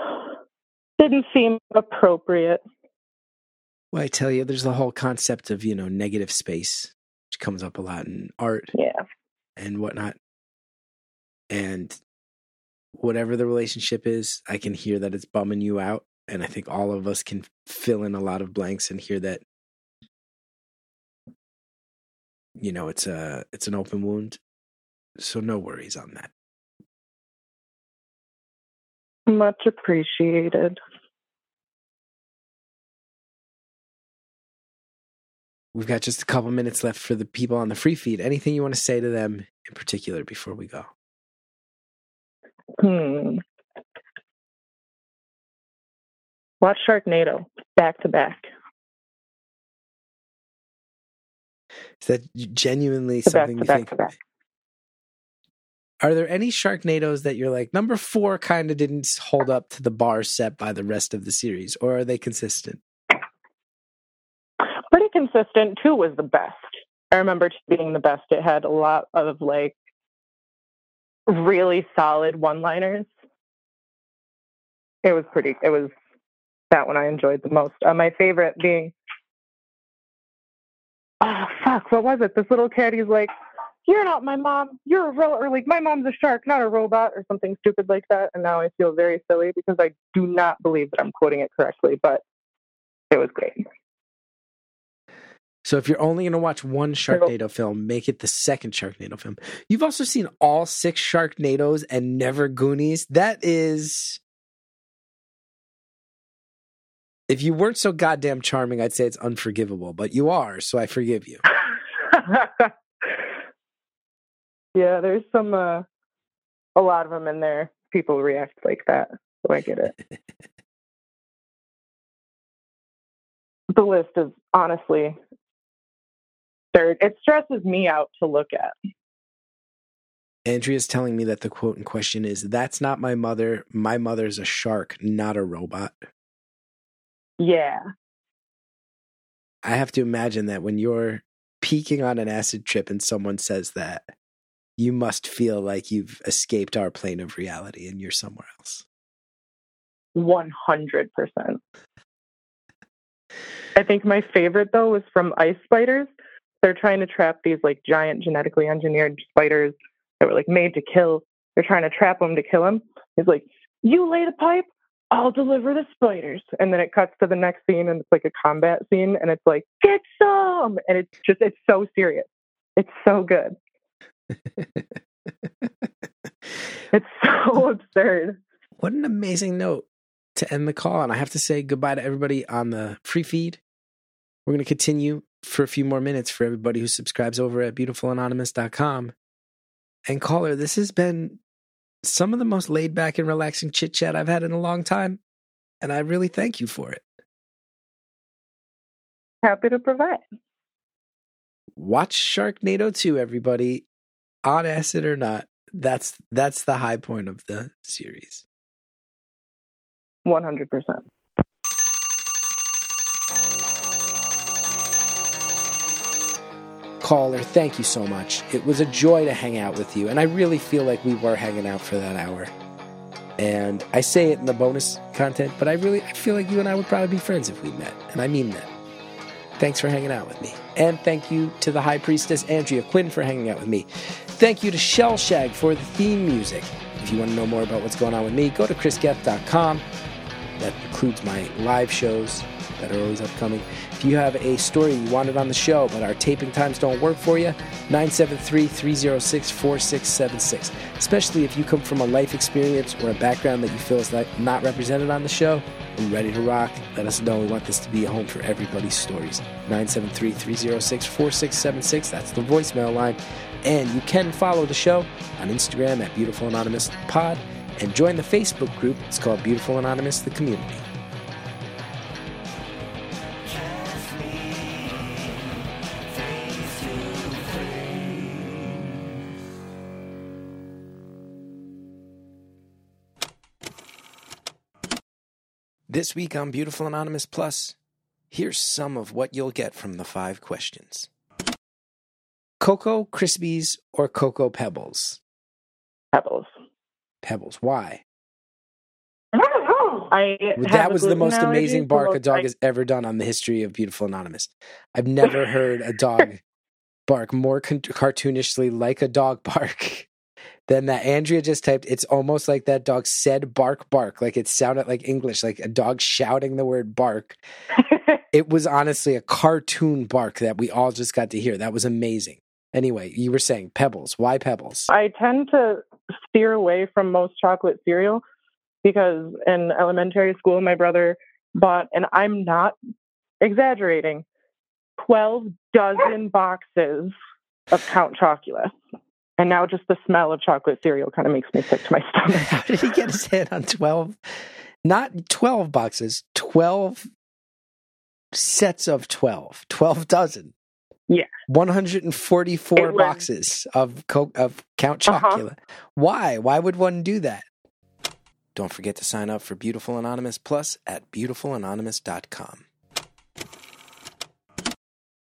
[SPEAKER 4] appropriate.
[SPEAKER 1] Well, I tell you, there's the whole concept of, negative space, which comes up a lot in art and whatnot. And whatever the relationship is, I can hear that it's bumming you out. And I think all of us can fill in a lot of blanks and hear that, it's an open wound. So no worries on that.
[SPEAKER 4] Much appreciated.
[SPEAKER 1] We've got just a couple minutes left for the people on the free feed. Anything you want to say to them in particular before we go?
[SPEAKER 4] Watch Sharknado back to back.
[SPEAKER 1] Is that genuinely something you think? Are there any Sharknadoes that you're like, number 4 kind of didn't hold up to the bar set by the rest of the series, or are they consistent?
[SPEAKER 4] Pretty consistent. 2 was the best. I remember 2 being the best. It had a lot of like really solid one-liners. It was that one I enjoyed the most. My favorite being, what was it? This little kid, he's like, "You're not my mom. You're a or like, my mom's a shark, not a robot," or something stupid like that. And now I feel very silly because I do not believe that I'm quoting it correctly, but it was great.
[SPEAKER 1] So if you're only going to watch one Sharknado film, make it the second Sharknado film. You've also seen all 6 Sharknadoes and never Goonies. That is... If you weren't so goddamn charming, I'd say it's unforgivable, but you are, so I forgive you.
[SPEAKER 4] Yeah, there's some, a lot of them in there. People react like that, so I get it. The list is honestly third. It stresses me out to look at.
[SPEAKER 1] Andrea's telling me that the quote in question is, "That's not my mother. My mother's a shark, not a robot."
[SPEAKER 4] Yeah.
[SPEAKER 1] I have to imagine that when you're peaking on an acid trip and someone says that, you must feel like you've escaped our plane of reality and you're somewhere else.
[SPEAKER 4] 100%. I think my favorite, though, was from Ice Spiders. They're trying to trap these like giant genetically engineered spiders that were like made to kill. They're trying to trap them to kill him. He's like, "You lay the pipe, I'll deliver the spiders." And then it cuts to the next scene and it's like a combat scene and it's like, "Get some!" And it's so serious. It's so good. It's so absurd.
[SPEAKER 1] What an amazing note to end the call. And I have to say goodbye to everybody on the free feed. We're going to continue for a few more minutes for everybody who subscribes over at beautifulanonymous.com. And caller, this has been some of the most laid back and relaxing chit chat I've had in a long time. And I really thank you for it.
[SPEAKER 4] Happy to provide.
[SPEAKER 1] Watch Sharknado 2, everybody. On acid or not. That's the high point of the series.
[SPEAKER 4] 100%.
[SPEAKER 1] Caller, thank you so much. It was a joy to hang out with you, and I really feel like we were hanging out for that hour. And I say it in the bonus content, but I feel like you and I would probably be friends if we met, and I mean that. Thanks for hanging out with me. And thank you to the High Priestess Andrea Quinn for hanging out with me. Thank you to Shellshag for the theme music. If you want to know more about what's going on with me, go to chrisgeth.com. That includes my live shows that are always upcoming. If you have a story you wanted on the show, but our taping times don't work for you, 973-306-4676. Especially if you come from a life experience or a background that you feel is not represented on the show, we're ready to rock. Let us know. We want this to be a home for everybody's stories. 973-306-4676. That's the voicemail line. And you can follow the show on Instagram at Beautiful Anonymous Pod and join the Facebook group. It's called Beautiful Anonymous, the community. This week on Beautiful Anonymous Plus, here's some of what you'll get from the 5 questions. Cocoa Krispies or Cocoa Pebbles?
[SPEAKER 4] Pebbles.
[SPEAKER 1] Pebbles. Why?
[SPEAKER 4] That
[SPEAKER 1] was the most amazing bark a dog has ever done on the history of Beautiful Anonymous. I've never heard a dog bark more cartoonishly like a dog bark than that. Andrea just typed, it's almost like that dog said bark, bark. Like it sounded like English, like a dog shouting the word bark. It was honestly a cartoon bark that we all just got to hear. That was amazing. Anyway, you were saying Pebbles. Why Pebbles?
[SPEAKER 4] I tend to steer away from most chocolate cereal because in elementary school, my brother bought, and I'm not exaggerating, 12 dozen boxes of Count Chocula. And now just the smell of chocolate cereal kind of makes me sick to my stomach.
[SPEAKER 1] How did he get his hand on 12? Not 12 boxes, 12 sets of 12. 12 dozen.
[SPEAKER 4] Yeah.
[SPEAKER 1] 144 boxes of Count Chocula. Why? Why would one do that? Don't forget to sign up for Beautiful Anonymous Plus at beautifulanonymous.com.